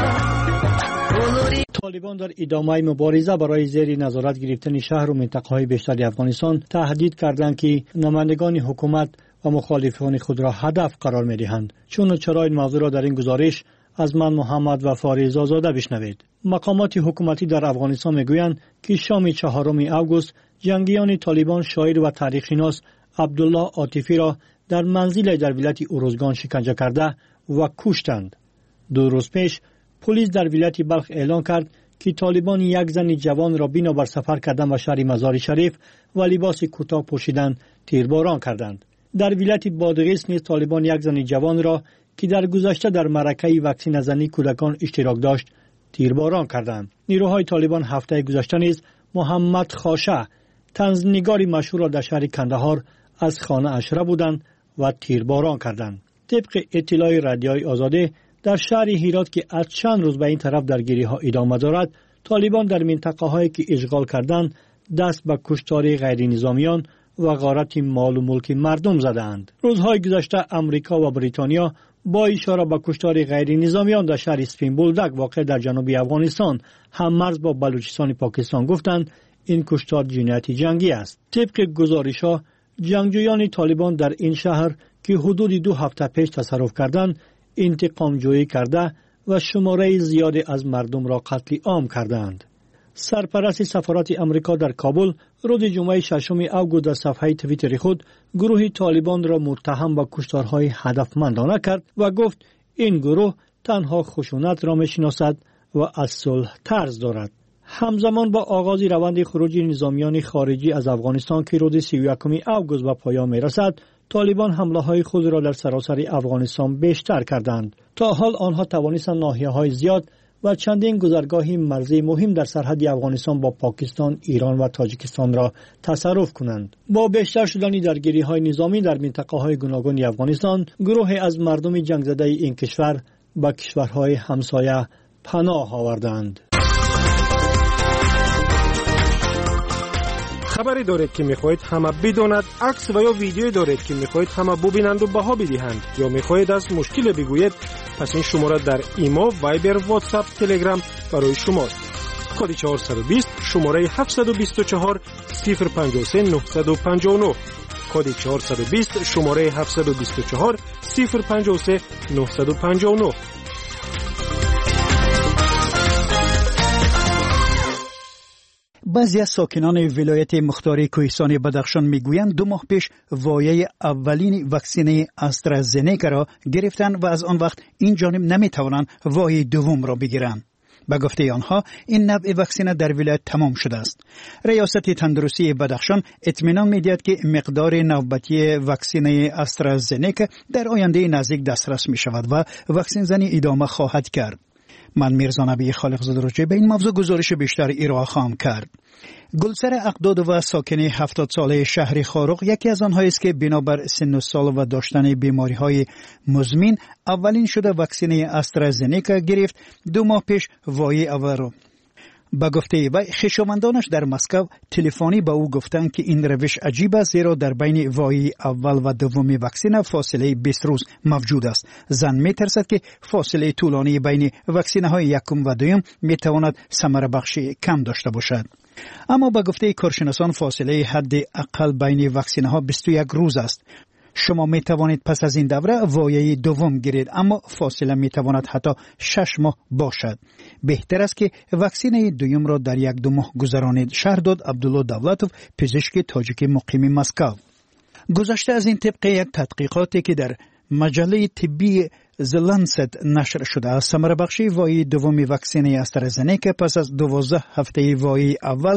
مست طالبان در ادامه مبارزه برای زیر نظارت گرفتن شهر و منطقه‌های بیشتر افغانستان تهدید کردند که نمایندگان حکومت و مخالفان خود را هدف قرار می‌دهند. چون چرا این موضوع را در این گزارش از من محمد و فاریز آزاده بشنوید. مقامات حکومتی در افغانستان میگویند که شام 4 اوگوست جنگیان طالبان شاعر و تاریخ‌شناس عبدالله عاطفی را در منزل در ولایت اروزگان شکنجه کرده و کشتند. 2 روز پیش پلیس در ولایت بلخ اعلان کرد که طالبان یک زن جوان را بنابر سفر کردن و شهر مزار شریف و لباس کوتاه پوشیدن تیرباران کردند. در ولایت بادغیس نیز طالبان یک زن جوان را که در گذشته در معرکه واکسین زنی کودکان اشتراک داشت تیرباران کردند. نیروهای طالبان هفته گذشته نیز محمد خاشه طنزنگاری مشهور را در شهر کندهار از خانه اش بودند و تیرباران کردند. طبق اطلاع رادیوی آزاده در شهر هرات که از چند روز به این طرف درگیری ها ادامه دارد، طالبان در منطقه هایی که اشغال کردند دست به کشتار غیر نظامیان و غارت مال و ملک مردم زدند. روزهای گذشته امریکا و بریتانیا با اشاره به کشتار غیر نظامیان در شهر اسپین بولدک واقع در جنوب افغانستان هم مرز با بلوچستان پاکستان گفتند این کشتار جنایت جنگی است. طبق گزارش‌ها جنگجویان طالبان در این شهر که حدود 2 هفته پیش تصرف کردند انتقام جویی کرده و شماره زیادی از مردم را قتل عام کردند. سرپرست سفارت امریکا در کابل روز جمعه 6 اوگوست در صفحه توییتر خود گروه طالبان را متهم به کشتارهای هدفمندانه کرد و گفت این گروه تنها خشونت را می‌شناسد و از صلح طرز دارد. همزمان با آغاز روند خروج نظامیان خارجی از افغانستان که روز 31 اوگوست به پایان می‌رسد، طالبان حمله‌های خود را در سراسر افغانستان بیشتر کردند. تا حال آنها توانستند ناحیه‌های زیاد و چندین گذرگاه مرزی مهم در سرحد افغانستان با پاکستان، ایران و تاجیکستان را تصرف کنند. با بیشتر شدن درگیری‌های نظامی در منطقه‌های گوناگون افغانستان، گروهی از مردم جنگ زده این کشور به کشورهای همسایه پناه آوردند. خبری دارید که میخواهید همه بداند، عکس و یا ویدیویی دارید که میخواهید همه ببینند و بها بدهند یا میخواهید از مشکل بگویید، پس این شماره در ایمو، وایبر، واتساپ، تلگرام برای شماست. کد 420 شماره 724 053 959 کد 420 شماره 724 053 959. بعضی از ساکنان ولایت مختار کوهستان بدخشان میگویند 2 ماه پیش وایه اولین واکسینه آسترازنیکا را گرفتند و از آن وقت این جانب نمیتوانند وایه دوم را بگیرند. به گفته آنها این نوع واکسینه در ولایت تمام شده است. ریاست تندرستی بدخشان اطمینان میدهد که مقدار نوبتی واکسینه آسترازنیکا در آینده نزدیک دسترس می شود و واکسین زنی ادامه خواهد کرد. من میرزا نبی خالقزاده راجع به این موضوع گزارش بیشتر ارائه خواهم کرد. گلسر اقداد و ساکن 70 ساله شهر خاروق یکی از آنهایی است که بنابر سن و سال و داشتن بیماری‌های مزمن اولین شده واکسینه آسترازنیکا گرفت. 2 ماه پیش وایه اول را با گفته و خویشاوندانش در مسکو تلفنی با او گفتند که این روش عجیب است، زیرا در بین وایه اول و دوم واکسینه فاصله 20 روز موجود است. زن می‌ترسد که فاصله طولانی بین واکسینه های یکم و دوم می‌تواند ثمره بخشی کم داشته باشد. اما با گفته کارشناسان فاصله حد اقل بین واکسینه ها 21 روز است. شما می توانید پس از این دوره وایه دوم گیرید، اما فاصله می تواند حتی 6 ماه باشد. بهتر است که واکسینه دوم را در 1-2 ماه گذرانید. شهرداد عبدالله دولتوف، پزشک تاجیک مقیم مسکو. گذشته از این طبق یک تحقیقاتی که در مجله طبی زلنست نشر شده است، ثمره بخشی وایه دوم واکسینه آسترازنیکا پس از 12 هفته وایه اول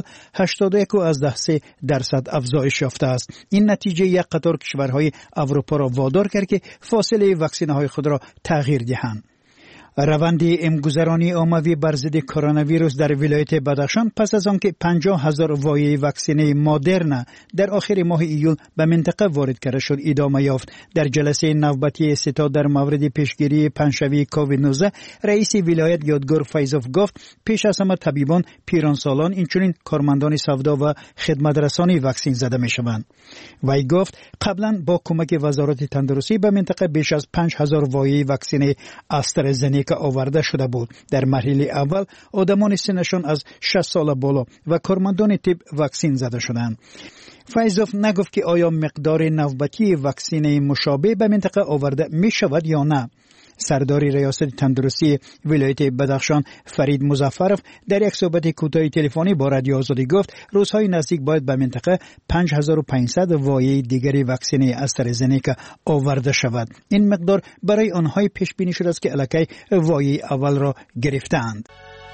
81.3% افزایش یافته است. این نتیجه یک قطار کشورهای اروپا را وادار کرد که فاصله واکسینه های خود را تغییر دهند. روند امگذرانی عمومی بر ضد کرونا ویروس در ولایت بدخشان پس از آنکه 50,000 وایه واکسینه مادرنا در آخر ماه ایول به منطقه وارد کرده شد ادامه یافت. در جلسه نوبتی ستاد در مورد پیشگیری پنجشنبه کووید 19 رئیس ولایت یادگار فیضوف گفت پیش از همه طبیبان، پیرانسالان، اینچنین کارمندان سودا و خدمترسانی واکسین زده میشوند. وی گفت قبلا با کمک وزارت تندرستی به منطقه بیش از 5,000 وایه واکسینه آسترازنیکا که آورده شده بود. در مرحله اول آدمان سنشان از 60 سال بالا و کارمندان طب واکسین زده شدند. فیضوف نگفت که آیا مقدار نوبتی واکسینه مشابه به منطقه آورده می شود یا نه. سردار ریاست تندرستی ولایت بدخشان فرید مظفرف در یک صحبت کوتاه تلفنی با رادیو آزادی گفت روزهای نزدیک باید به منطقه 5500 وایه دیگری واکسینه آسترازنیکا آورده شود. این مقدار برای آنهای پیش بینی شده است که الکی وایه اول را گرفتند.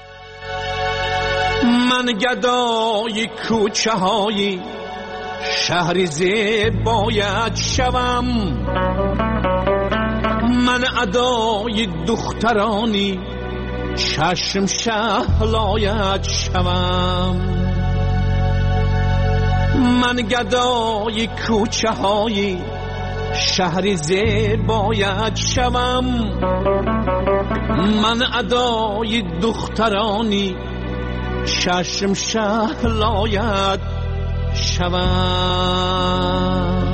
من گدای کوچه های شهر زیبایت شوم، من ادای دخترانی چشم شهلایت شوم، من گدای کوچه های شهر زیبایت شوم، من ادای دخترانی چشم شهلایت شوم.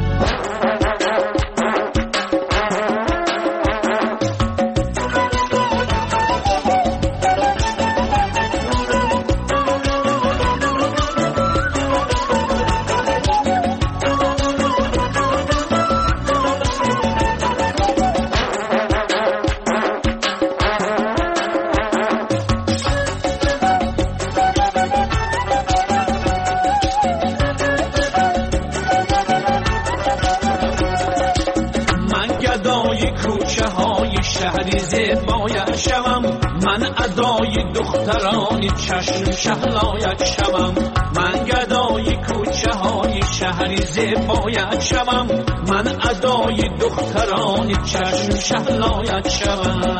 من ادای دخترانی چشم شهلایت شوم، من گدای کوچه های شهری زیبایت شوم، من ادای دخترانی چشم شهلایت شوم.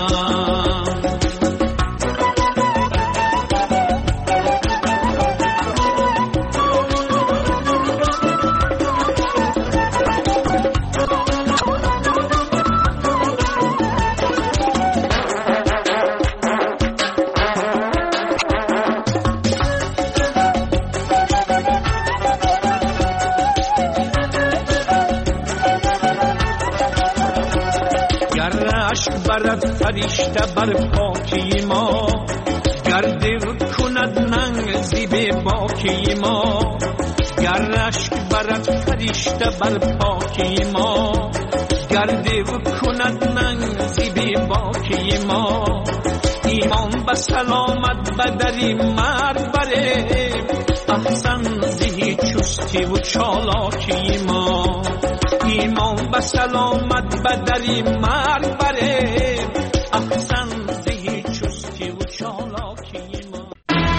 فرشته بر پاکی ما گرد کند ننگ زیب باکی ما، گر اشک برد فرشته بر پاکی ما گرده و کند ننگ زیبی باکی ما ایمان به سلامت بدری مرگ بره احسن زهی چستی و چالاکی ما ایمان به سلامت بدری مرگ بره احسن زهی چستی و چالاکی ما.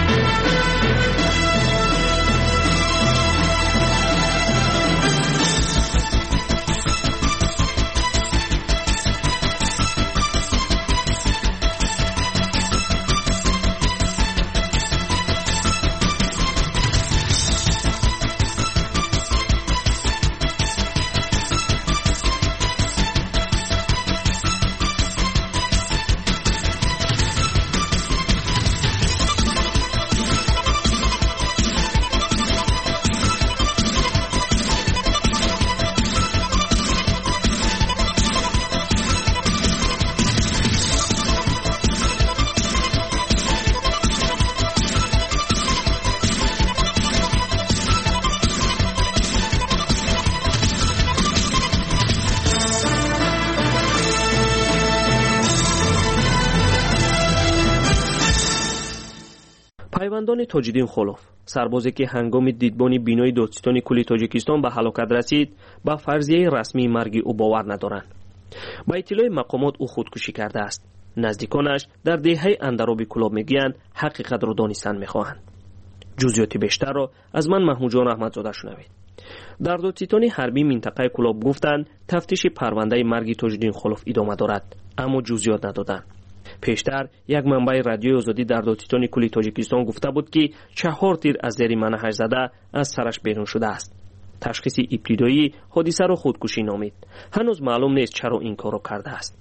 پیوندان تاجدین خلوف سربازی که هنگام دیدبانی بینای دادستان کلی تاجیکستان به هلاکت رسید با فرضیه رسمی مرگ او باور ندارند. با اطلاع مقامات او خودکشی کرده است. نزدیکانش در دهه اندرابی کلاب میگویند حقیقت را دانستن میخواهند. جزئیات بیشتر را از من محمود جان احمدزاده شنوید. در دادستان حربی منطقه کلاب گفتند تفتیش پرونده مرگ تاجدین خلوف ادامه دارد، اما جزئیات ندادند. پیشتر یک منبع رادیوی آزادی در دادستان کلی تاجیکستان گفته بود که 4 تیر از زیر منهج زده از سرش بیرون شده است. تشخیص ابتدایی حادثه را خودکشی نامید. هنوز معلوم نیست چرا این کارو کرده است.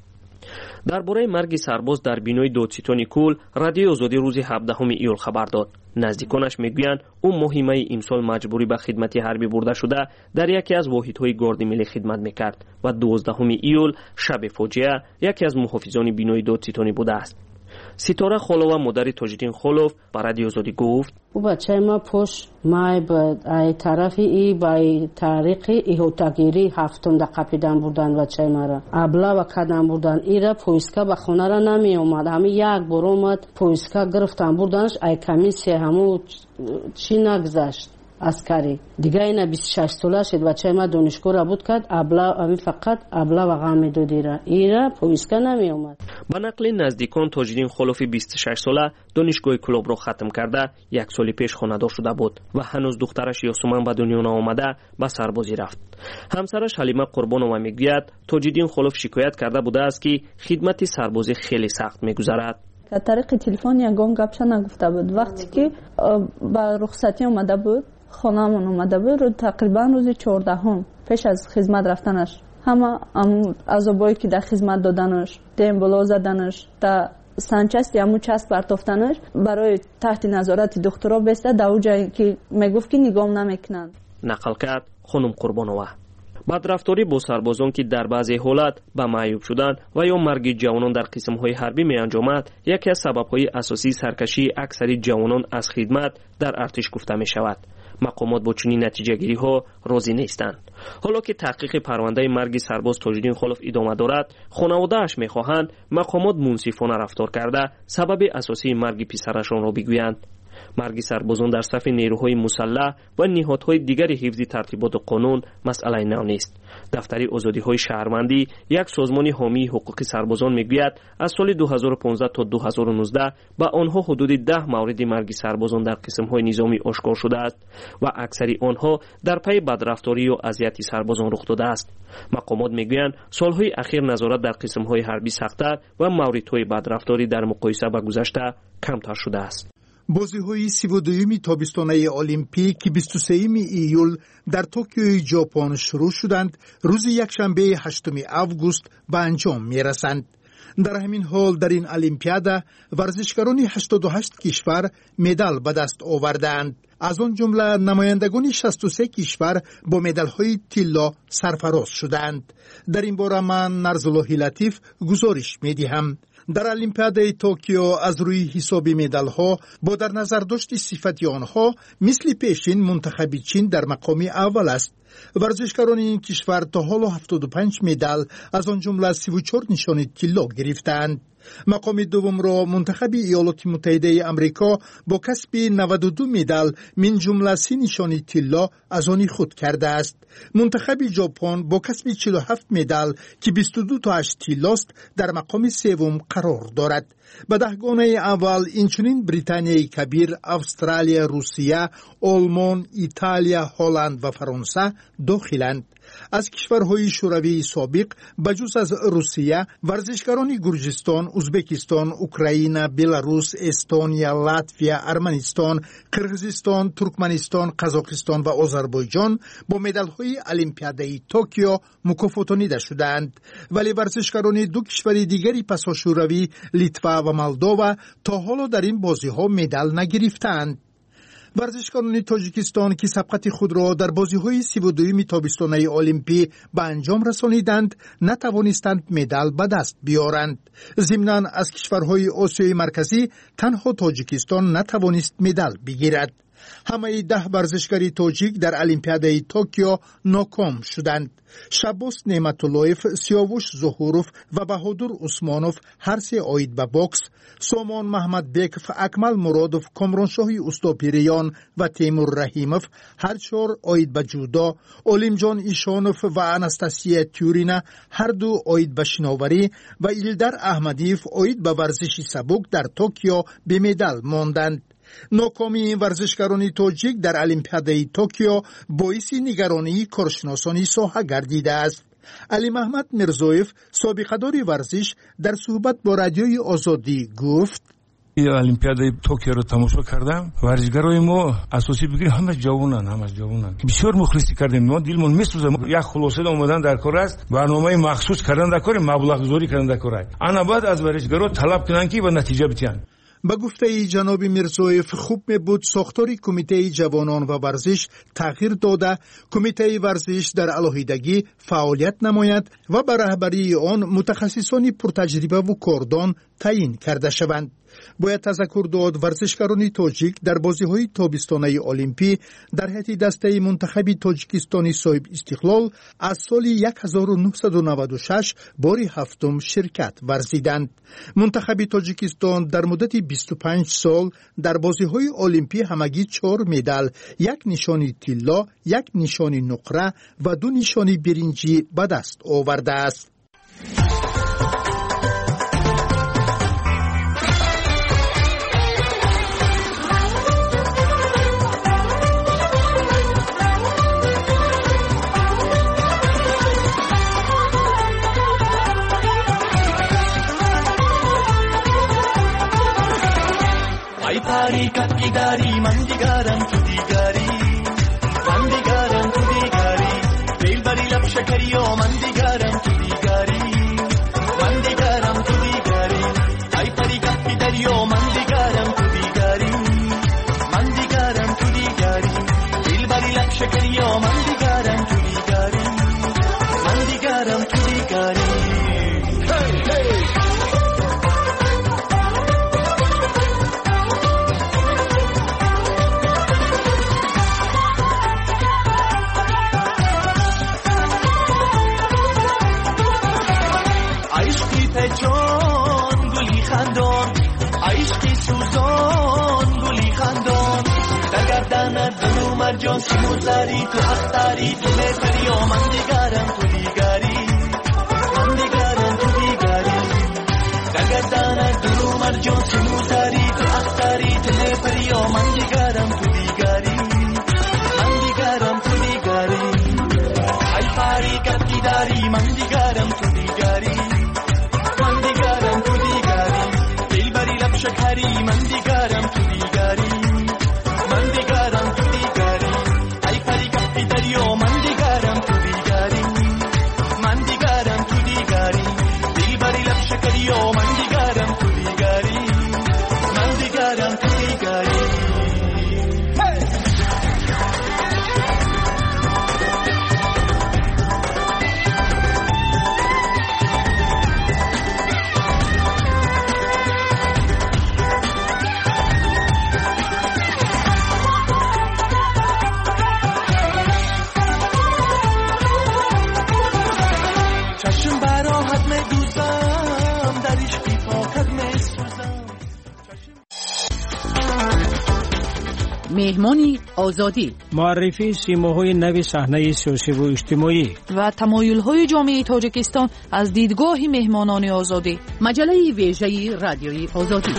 درباره مرگ سرباز در بینای دادستان کل رادیوی آزادی روز 17 ایول خبر داد. نزدیکانش میگویند او مهمه امسال مجبوری به خدمت حربی برده شده در یکی از واحدهای گارد ملی خدمت میکرد و 12 ایول شب فاجعه یکی از محافظان بینای دادستانی بوده است. ستاره خلوف مادر تاجدین خلوف به رادیو آزادی گفت او بچه ما پشت مای به طرفی ای با طریق ایهوتاگیری هفتم دقیقیدن بودن بچه ما را ابلا و کدن بودن ایره پویسکا به خونه را نمی اومد همه یک بار اومد پویسکا گرفتن بودنش ای کمیسی همو چی نگذشت عسکری دیگه اینا 26 ساله شد بچه ما دانشگاه را بود کرد ابلا همین فقط ابلا و غم میدادی را ایره پویسکا نمی اومد. با نقل نزدیکان تاجدین خلوف 26 ساله دانشگاه کلاب را ختم کرده یک سال پیش خانه‌دار شده بود و هنوز دخترش یاسمن به دنیا آمده به سربازی رفت. همسرش حلیمه قربانова میگوید تاجدین خلوف شکایت کرده بوده است که خدمت سربازی خیلی سخت میگذرد. از طریق تلفن یگان گپش نگفته بود. وقتی که با رخصتی اومده بود خانه‌مون اومده بود رو تقریبا روز 14 پیش از خدمت رفتنش همه عذابایی که در خدمت دادنش دیم بلا زدنش در سنچست یا چسب برتافتنش برای تحت نظارت دکترها بسته در اون جایی که میگفت که نگام نمیکنند. نقل کرد خانم قربانова. بدرفتاری با سربازان که در بعضی حالت به معیوب شدن و یا مرگ جوانان در قسم‌های حربی می انجامد یکی از سبب‌های اساسی سرکشی اکثر جوانان از خدمت در ارتش گفته می شود. مقامات با چنین نتیجه‌گیری ها راضی نیستند. حالا که تحقیق پرونده مرگ سرباز تاجدین خلوف ادامه دارد، خانواده‌اش می‌خواهند مقامات منصفانه رفتار کرده سبب اساسی مرگ پسرشان را بگویند. مرگ سربازان در صف نیروهای مسلح و نهادهای دیگر حفظ ترتیبات و قانون مسئله نو نیست. دفتر آزادی‌های شهروندی یک سازمان حامی حقوق سربازان میگوید از سال 2015 تا 2019 به آنها حدود 10 مورد مرگ سربازان در قسم‌های نظامی آشکار شده است و اکثر آنها در پی بدرفتاری و اذیت سربازان رخ داده است. مقامات میگویند سالهای اخیر نظارت در قسم‌های حربی سخت‌تر و موردهای بدرفتاری در مقایسه با گذشته کمتر شده است. بازی‌های 32 تابستانه المپیک که 23 ایول در توکیو ژاپن شروع شدند روز یکشنبه 8 آگوست به انجام می‌رسند. در همین حال در این المپیادا ورزشکاران 88 کشور مدال به دست آوردند. از آن جمله نمایندگان 63 کشور با مدال‌های طلا سرفراز شدند. در این باره من نرزاللهی لطیف گزارش می‌دهم. در المپیادای توکیو از روی حساب مدال‌ها با در نظر داشت صفت آنها مثل پیشین منتخب چین در مقام اول است. ورزشکاران این کشور تا حالا 75 مدال از آن جمله 34 نشان طلا گرفتند. مقام دوم را منتخب ایالات متحده آمریکا با کسب 92 مدال من جمله 30 نشان طلا از آن خود کرده است. منتخب ژاپن با کسب 47 مدال که 22 تاش طلاست در مقام سوم قرار دارد. به دهگانه اول اینچنین بریتانیای کبیر، استرالیا، روسیه، آلمان، ایتالیا، هلند و فرانسه داخلند. از کشورهای شوروی سابق بجز از روسیه ورزشکاران گرجستان، ازبکستان، اوکراین، بلاروس، استونیا، لاتویا، ارمنستان، قرقیزستان، ترکمنستان، قزاقستان و آذربایجان با مدال‌های المپیادای توکیو مکافاتانیده شدند. ولی ورزشکاران دو کشور دیگری پس از شوروی، لیتوا و مولداوا تا حالا در این بازی‌ها مدال نگرفتند. ورزشکاران تاجیکستان که سبقت خود را در بازی‌های 32 تابستانه المپی به انجام رسانیدند نتوانستند مدال به دست بیارند. ضمناً از کشورهای آسیای مرکزی تنها تاجیکستان نتوانست مدال بگیرد. همه 10 ورزشکاری تاجیک در المپیادای توکیو ناکام شدند. شباس نعمتاللهیف، سیاوش ظهوروف و بهادر عثمانوف هر سه آید به بوکس، سامان محمد بیکف، اکمل مرادوف، کامرانشاهی استاپیریان و تیمور رحیموف هر 4 آید به جودو، علیم جان ایشانوف و انستاسیا تیورینا هر 2 آید به شناوری و ایلدر احمدیف آید به ورزش سبک در توکیو به مدال ماندند. ناکامی ورزشکاران تاجیک در المپیادای توکیو باعث نگرانی کارشناسان ساحه گردیده است. علی محمد میرزویف، سابقه‌دار ورزش، در صحبت با رادیوی آزادی گفت: المپیادای توکیو رو تماشا کردم. ورزشکارای ما اساسی بگیر همه جوانن. بسیار مخلصی کردیم. ما دلمون میسوزه. یک خلاصه اومدن در کار است. برنامه مخصوص کردن در کار، مبلغ گذاری کردن در کار. انا بعد از ورزشکارا طلب کنن که به نتیجه بیان. با گفته جناب میرزویف خوب می بود ساختار کمیته جوانان و ورزش تغییر داده، کمیته ورزش در علاهیدگی فعالیت نماید و بر رهبری آن متخصصان پرتجربه و کاردان تعیین کرده شوند. باید تذکر داد ورزشکاران تاجیک در بازی‌های تابستانه المپی در هیئت دسته منتخب تاجیکستانی صاحب استقلال از سال 1996 باری هفتم شرکت ورزیدند. منتخب تاجیکستان در مدت 25 سال در بازی‌های المپی همگی 4 مدال، 1 نشانی طلا، 1 نشانی نقره و 2 نشانی برنجی به دست آورده است. Tarikat idari mandigaram tu digari Bel bari lab shakariyo mandigaram tu digari Ay tarikat idariyo mandigaram tu digari Bel bari lab shakariyo mandigaram tu digari Hey hey جان گلی خندان عشقی سوزان گلی خندان در گردنت دنو مرجان سیموزاری تو اختاری تو بهتری و من دیگرم تو دیگری در گردنت دنو مرجان سیموزاری تو اختاری تو بهتری و من دیگرم تو دیگری ای فریقت دیداری من دیگرم تو دیگری شکری من دیگرم تو دیگری ای فریقت دیداری و من دیگرم تو دیگری دل بری لب شکری و من دیگرم تو دیگری مهمانی آزادی، معرفی سیماهای نو صحنه سیاسی و اجتماعی و تمایل‌های جامعه تاجیکستان از دیدگاه مهمانان آزادی. مجله ویژه رادیوی آزادی.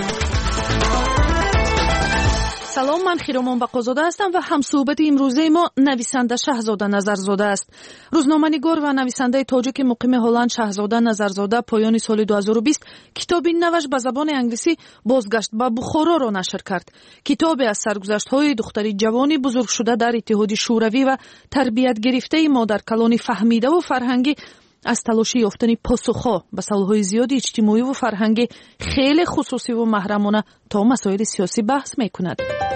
سلام، من خیرامان بقازاده هستم و همصحبت امروزه ما نویسنده شهزاده نظرزاده است. روزنامه‌نگار و نویسنده تاجیک مقیم هلند شهزاده نظرزاده پایان سال 2020 کتابی نوش به زبان انگلیسی بازگشت به بخارا را نشر کرد. کتابی از سرگذشت‌های دختری جوانی بزرگ شده در اتحاد شوروی و تربیت گرفته ما در کلان فهمیده و فرهنگی از تلاشی یافتن پاسخ‌ها به سوال‌های زیادی اجتماعی و فرهنگی خیلی خصوصی و محرمانه تا مسائل سیاسی بحث می‌کند.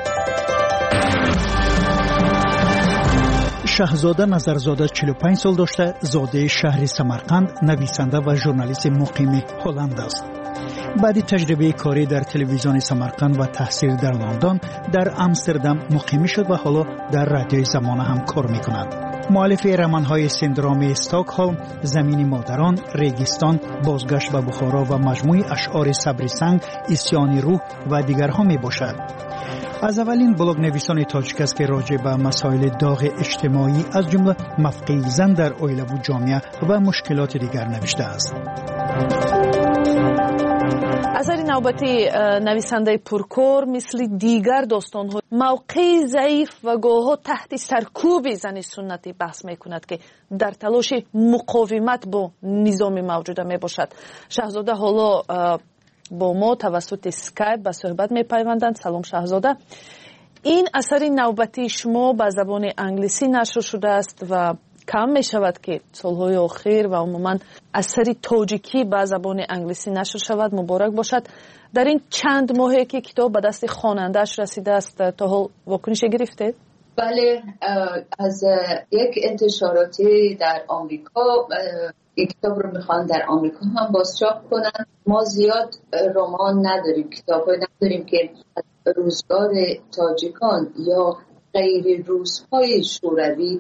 شهزاده نظرزاده 45 سال داشته، زاده شهر سمرقند، نویسنده و ژورنالیست مقیم هلند است. بعد تجربه کاری در تلویزیون سمرقند و تحصیل در لندن، در آمستردام مقیم شد و حالا در رادیوی زمانه هم کار می‌کند. مؤلف رمان‌های سندرام استکهلم، زمین مادران، ریگستان، بازگشت به بخارا و مجموعه اشعار صبر سنگ، اسیان روح و دیگرها میباشد. از اولین بلاگ نویسان تاجیک است که راجع به مسائل داغ اجتماعی از جمله موقع زن در عائله و جامعه و مشکلات دیگر نوشته است. اثر نوبتی نویسنده پرکار مثل دیگر داستان‌ها موقع ضعیف و گاه‌ها تحت سرکوب زن سنتی بحث می‌کند که در تلاش مقاومت با نظام موجود میباشد. شهزاده حالا با ما توسط اسکایپ به صحبت می‌پیوندند. سلام شهزاده. این اثر نوبتی شما به زبان انگلیسی نشر شده است و کم می شود که سالهای آخر و عموما اثر تاجیکی به زبان انگلیسی نشر شود. مبارک باشد. در این چند ماهی که کتاب به دست خواننده‌اش رسیده است تا حال واکنش گرفته؟ بله، از یک انتشاراتی در آمریکا یک کتاب رو میخوان در آمریکا هم بازچاپ کنن. ما زیاد رمان نداریم، کتاب‌های نداریم که روزگار تاجیکان یا غیر روزهای شوروی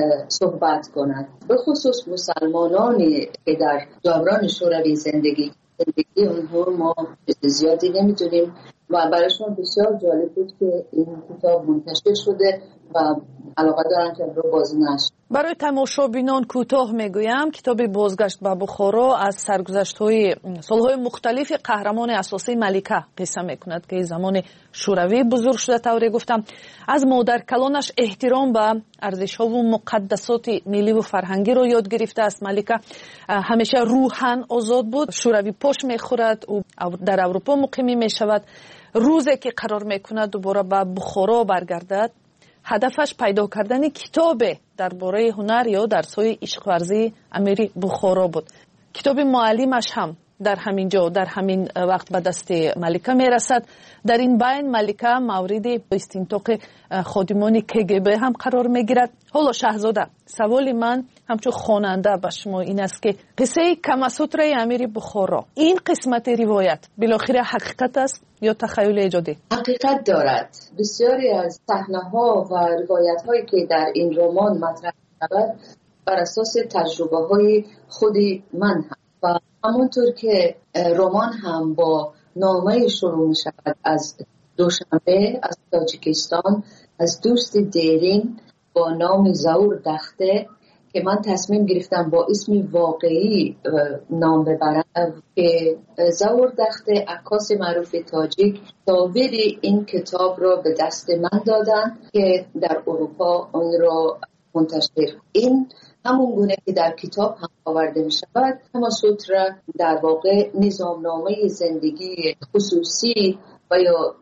صحبت کنند. به خصوص مسلمانانی که در دوران شوروی زندگی اونها ما زیادی نمیدونیم و برایشون بسیار جالب بود که این کتاب منتشر شده و علاقه دارن که رو بازی نشر. برای تماشابینان کوتاه میگویم کتاب بازگشت به بخارا از سرگذشت‌های سالهای مختلف قهرمان اساسی ملکه قصه میکند که زمان شوروی بزرگ شده. طوری گفتم از مادر کلانش احترام به ارزش‌ها و مقدسات ملی و فرهنگی رو یاد گرفته است. ملکه همیشه روحاً آزاد بود. شوروی پاش میخورد و در اروپا مقیم میشود. روزی که قرار میکند دوباره به بخارا برگردد، هدفش پیدا کردن کتاب درباره هنر یا درس‌های عشق ورزی امیر بخارا بود. کتاب معلمش هم در همین جا در همین وقت به دست ملکه میرسد. در این بین ملکه مورد استنطاق خادمان کگب هم قرار میگیرد. حالا شهزاده، سوال من همچون خواننده به شما این است که قصه کماسوترای امیر بخارا، این قسمت روایت بالاخره حقیقت است یا تخیل ایجادی؟ حقیقت دارد. بسیاری از صحنه‌ها و روایت‌هایی که در این رمان مطرح شود بر اساس تجربه‌های خود من هم و همونطور که رمان هم با نامه شروع می شود از دوشنبه از تاجیکستان، از دوست دیرین با نام زور دخته که من تصمیم گرفتم با اسم واقعی نام ببرم که زور دخته عکاس معروف تاجیک تابیر این کتاب را به دست من دادن که در اروپا اون را منتشر. این همون گونه که در کتاب هم آورده می شود. کماسوترا در واقع نظامنامه زندگی خصوصی و یا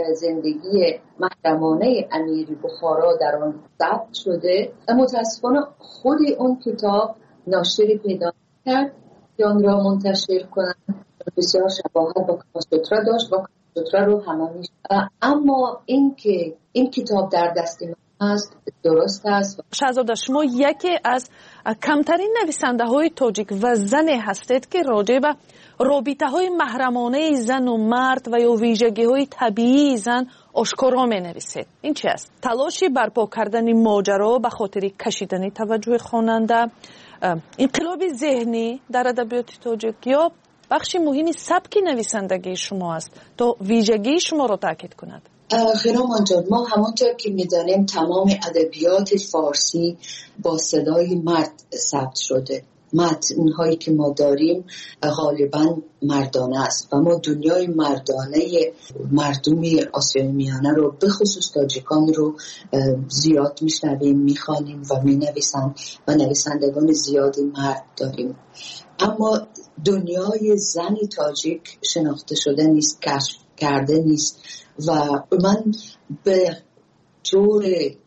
زندگی محرمانه امیر بخارا در آن ثبت شده. متاسفانه خود اون کتاب ناشری پیدا کرد که آن را منتشر کنند. بسیار شباهت با کماسوترا داشت و کماسوترا رو همه می شود. اما این کتاب در دست من است، درست است. شهزاده، شما یکی از کمترین نویسنده های تاجیک و زن هستید که راجع به رابطه های محرمانه زن و مرد و یا ویژگی های طبیعی زن آشکارا می نویسید. این چی است؟ تلاشی برپا کردن ماجرا به خاطر کشیدن توجه خواننده، انقلاب ذهنی در ادبیات تاجیک یا بخش مهمی سبک نویسندگی شما است تا ویژگی شما را تاکید کند؟ خیرامان جان، ما همونطور که میدانیم تمام ادبیات فارسی با صدای مرد ثبت شده. متن‌هایی که ما داریم غالباً مردانه است و ما دنیای مردانه مردمی آسیای میانه رو به خصوص تاجیکان رو زیاد میشنویم، میخوانیم و مینویسند و نویسندگان زیادی مرد داریم. اما دنیای زنی تاجیک شناخته شده نیست، کشف کرده نیست و من به طور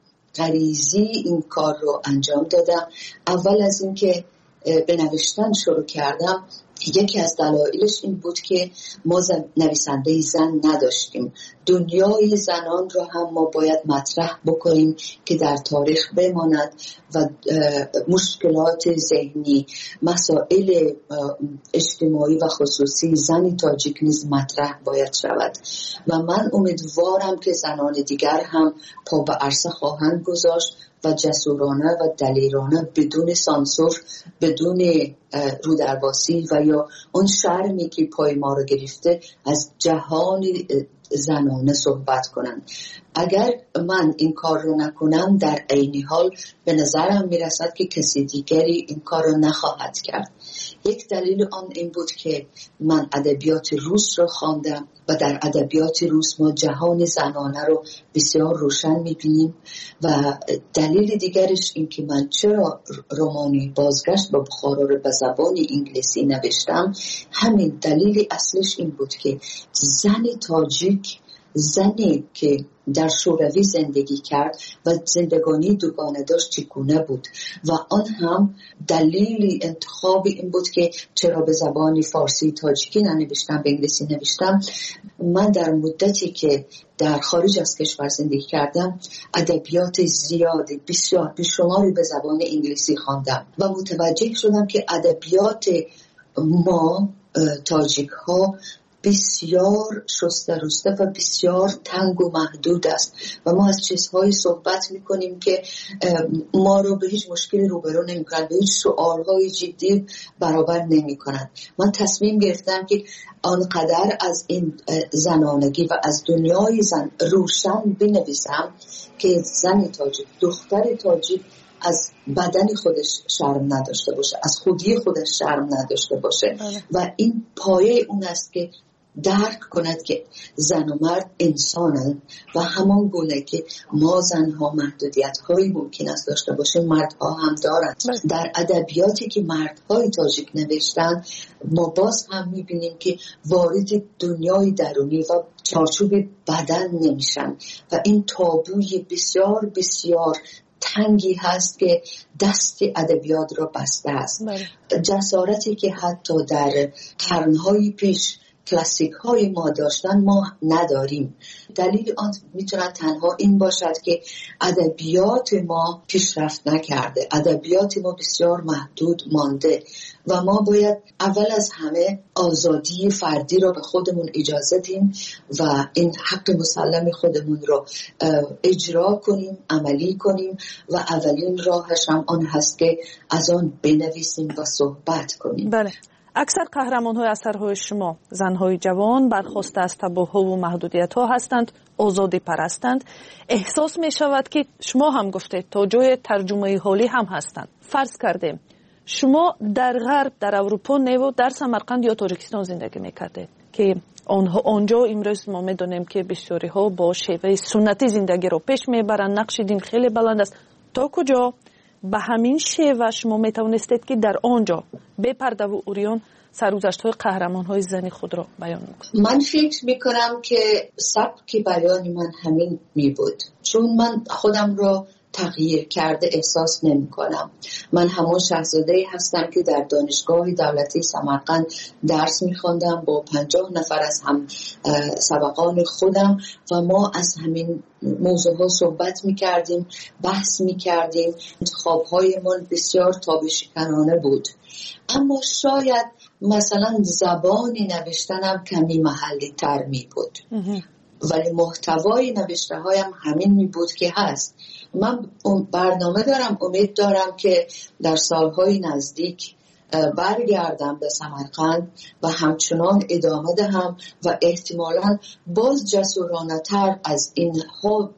غریزی این کار رو انجام دادم. اول از اینکه به نوشتن شروع کردم، یکی از دلایلش این بود که ما نویسنده زن نداشتیم. دنیای زنان رو هم ما باید مطرح بکنیم که در تاریخ بماند و مشکلات ذهنی، مسائل اجتماعی و خصوصی زن تاجیک نیز مطرح باید شود و من امیدوارم که زنان دیگر هم پا به عرصه خواهند گذاشت و جسورانه و دلیرانه بدون سانسور، بدون رودرباسی و یا اون شرمی که پای ما رو گرفته از جهان زنانه صحبت کنند. اگر من این کار رو نکنم در عین حال به نظرم میرسد که کسی دیگری این کار رو نخواهد کرد. یک دلیل آن این بود که من ادبیات روس رو خواندم و در ادبیات روس ما جهان زنانه رو بسیار روشن میبینیم و دلیل دیگرش این که من چرا رمانی بازگشت به بخارا رو به زبان انگلیسی نوشتم، همین دلیل اصلش این بود که زن تاجیک، زنی که در شوروی زندگی کرد و زندگانی دوگانه داشت چگونه بود و آن هم دلیل انتخاب این بود که چرا به زبان فارسی تاجیکی ننوشتم، به انگلیسی نوشتم. من در مدتی که در خارج از کشور زندگی کردم ادبیات زیادی بسیار بیشماری به زبان انگلیسی خواندم و متوجه شدم که ادبیات ما تاجیک ها بسیار شسته رسته و بسیار تنگ و محدود است و ما از چیزهایی صحبت میکنیم که ما رو به هیچ مشکلی روبرو نمیکنند، به هیچ سوالهای جدی برابر نمیکنند. من تصمیم گرفتم که آنقدر از این زنانگی و از دنیای زن روشن بنویسم که زن تاجیک، دختر تاجیک از بدن خودش شرم نداشته باشه، از خودی خودش شرم نداشته باشه و این پایه اون است که درک کند که زن و مرد انسانند و همان گونه که ما زنها محدودیت‌هایی ممکن است داشته باشیم، مردها هم دارند. در ادبیاتی که مردهای تاجیک نوشتن ما باز هم می‌بینیم که وارد دنیای درونی و چارچوب بدن نمیشن و این تابوی بسیار بسیار تنگی هست که دست ادبیات را بسته است. جسارتی که حتی در قرن‌های پیش کلاسیک های ما داشتن ما نداریم. دلیل آن میتونه تنها این باشد که ادبیات ما پیشرفت نکرده، ادبیات ما بسیار محدود مانده و ما باید اول از همه آزادی فردی را به خودمون اجازه دیم و این حق مسلم خودمون را اجرا کنیم، عملی کنیم و اولین راهش هم آن هست که از آن بنویسیم و صحبت کنیم. بله. اکثر قهرمان‌های اثرهای شما زن‌های جوان برخواسته از تابوها و محدودیت‌ها هستند، آزادی پرستند. احساس می‌شود که شما هم گفتید تا جای ترجمه حالی هم هستند. فرض کردیم شما در غرب، در اروپا و در سمرقند یا تاجیکستان زندگی می‌کردید که آنجا امروز ما می‌دانیم که بسیاری‌ها با شیوه سنتی زندگی رو پیش می‌برند. نقش دین خیلی بلند است. تا کجا به همین شیوه شما میتوانستید که در آنجا به پرده و اوریان سرگذشت‌های قهرمان‌های زنی خود را بیان کنید؟ من فکر میکنم که سبک بیان من همین می بود، چون من خودم را تغییر کرده احساس نمی کنم. من همون شاهزاده هستم که در دانشگاه دولتی سمرقند درس می خوندم با 50 نفر از هم سبقان خودم و ما از همین موضوع ها صحبت می کردیم، بحث می کردیم. انتخاب های من بسیار تابشکنانه بود، اما شاید مثلا زبانی نوشتنم کمی محلی تر می بود ولی محتوای نوشته هایم همین می بود که هست. من برنامه دارم، امید دارم که در سالهای نزدیک برگردم به سمرقند و همچنان ادامه دهم و احتمالاً باز جسورانه تر از این ها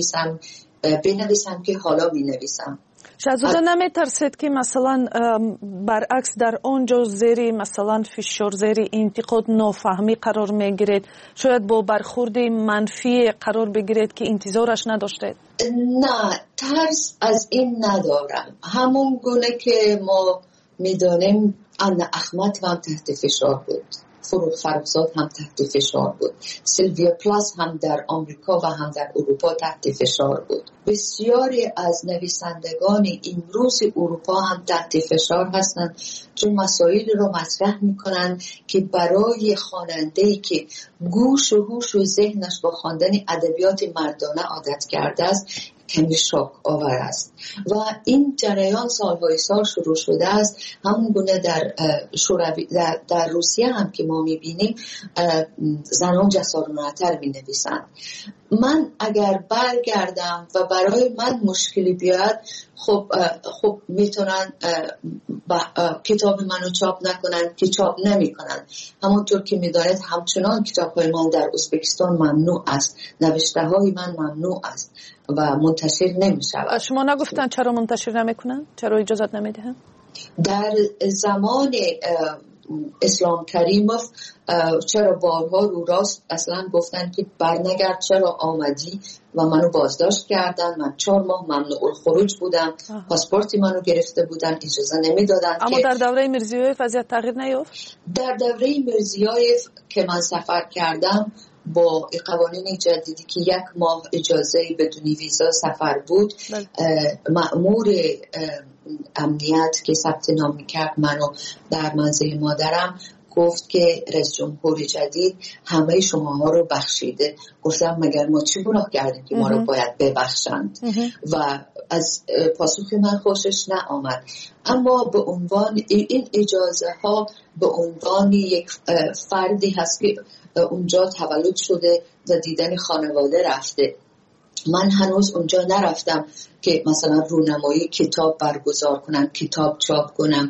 بنویسم که حالا می نویسم. شهزاده نمیترسید که مثلا برعکس در آنجا زیر مثلا فشار، زیر انتقاد، نافهمی قرار میگیرید، شاید با برخورد منفی قرار بگیرید که انتظارش نداشتید؟ نه، ترس از این ندارم. همون گونه که ما میدانیم انا احمد هم تحت فشار بود، فروغ فرخزاد هم تحت فشار بود، سیلویا پلاس هم در آمریکا و هم در اروپا تحت فشار بود. بسیاری از نویسندگان امروز اروپا هم تحت فشار هستند چون مسائل رو مطرح میکنن که برای خواننده‌ای که گوش و هوش و ذهنش با خواندن ادبیات مردانه عادت کرده است کمی شاک آور است و این جریان سالهای سال شروع شده است. همون گونه در روسیه هم که ما میبینیم زنان جسارانه‌تر مینویسند. من اگر برگردم و برای من مشکلی بیاد، خب میتونن کتاب منو چاپ نکنن که چاپ نمیکنن. همونطور که میدانید همچنان کتاب‌های من در ازبکستان ممنوع است، نوشته های من ممنوع است و منتشر نمیشود. شما نگفتن چرا منتشر نمیکنن؟ چرا اجازت نمیدهن؟ در زمان اسلام کریموف چرا بارها رو راست اصلا گفتن که برنگرد، چرا آمدی و منو بازداشت کردن. من 4 ماه ممنوع الخروج بودم، پاسپورتی منو گرفته بودن، اجازه نمیدادن. اما در دوره میرزیویف وضعیت تغییر نیافت؟ در دوره میرزیویف که من سفر کردم با قوانین جدیدی که 1 ماه اجازه بدون ویزا سفر بود، مأمور امنیت که ثبت نام میکرد منو در منزل مادرم گفت که رئیس جمهور جدید همه شماها رو بخشیده. گفتم مگر ما چی گناه کردیم که ما رو باید ببخشند؟ و از پاسخ من خوشش نآمد. اما به عنوان این اجازه ها به عنوان یک فردی هست که اونجا تولد شده و دیدن خانواده رفته. من هنوز اونجا نرفتم که مثلا رونمایی کتاب برگزار کنم، کتاب چاپ کنم.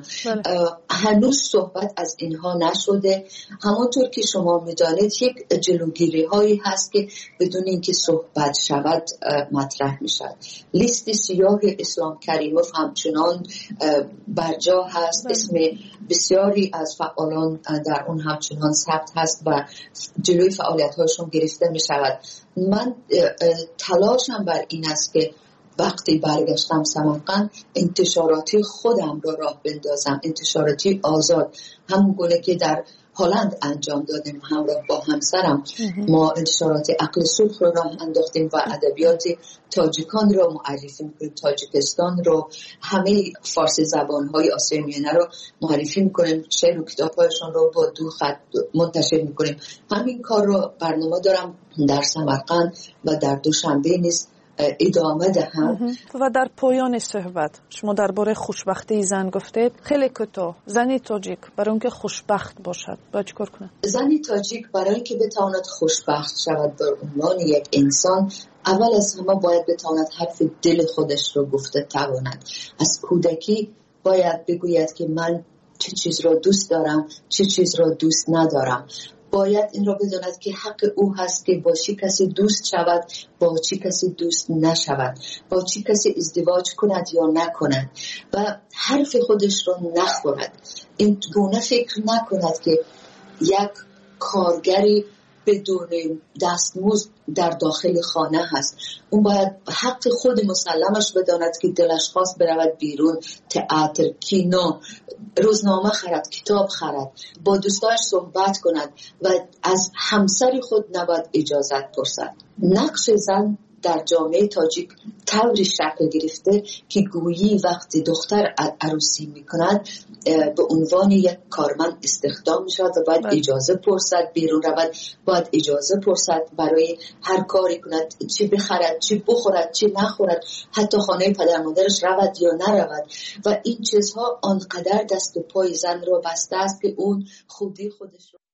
هنوز صحبت از اینها نشده. همونطور که شما میدانید یک جلوگیری هایی هست که بدون اینکه صحبت شود مطرح میشد. لیست سیاه اسلام کریموف همچنان برجا هست، اسم بسیاری از فعالان در اون همچنان ثبت هست و جلوی فعالیت هاشون گرفته میشود. من تلاشم بر این است که وقتی برگشتم سمرقند انتشاراتی خودم رو راه بندازم، انتشاراتی آزاد، همون گونه که در هلند انجام دادیم همراه با همسرم. ما انتشارات عقل صلح رو راه انداختیم و ادبیات تاجیکان رو معرفی میکنیم، تاجیکستان رو، همه فارسی زبانهای آسیای میانه رو معرفی میکنیم، شعر و کتابهایشان رو با 2 خط منتشر میکنیم. همین کار رو برنامه دارم در سمرقند و در دوشنبه نیز ادامه دهم. و در پایان صحبت شما درباره خوشبختی زن گفتید. خیلی کوتاه، زنی تاجیک برای اینکه خوشبخت باشد باید چیکار کنه؟ زنی تاجیک برای اینکه بتواند خوشبخت شود به عنوان یک انسان، اول از همه باید بتواند حرف دل خودش رو گفته تواند. از کودکی باید بگوید که من چه چیز را دوست دارم، چه چیز را دوست ندارم. باید این را بداند که حق او هست که با چی کسی دوست شود، با چی کسی دوست نشود، با چی کسی ازدواج کند یا نکند و حرف خودش را نخورد. این گونه فکر نکند که یک کارگری بدون دستمزد در داخل خانه هست. اون باید حق خود مسلمش بداند که دلش خواست برود بیرون، تئاتر، کینو، روزنامه خرد، کتاب خرد، با دوستاش صحبت کند و از همسر خود نباید اجازت پرسد. نقش زن در جامعه تاجیک طوری شکل گرفته که گویی وقتی دختر عروسی میکند به عنوان یک کارمند استخدام میشود و باید اجازه پرسد بیرون رود، باید اجازه پرسد برای هر کاری کند، چی بخرد، چی بخورد، چی نخورد، حتی خانه پدر مادرش رود یا نرود. و این چیزها آنقدر دست و پای زن را بسته است که اون خودی خودش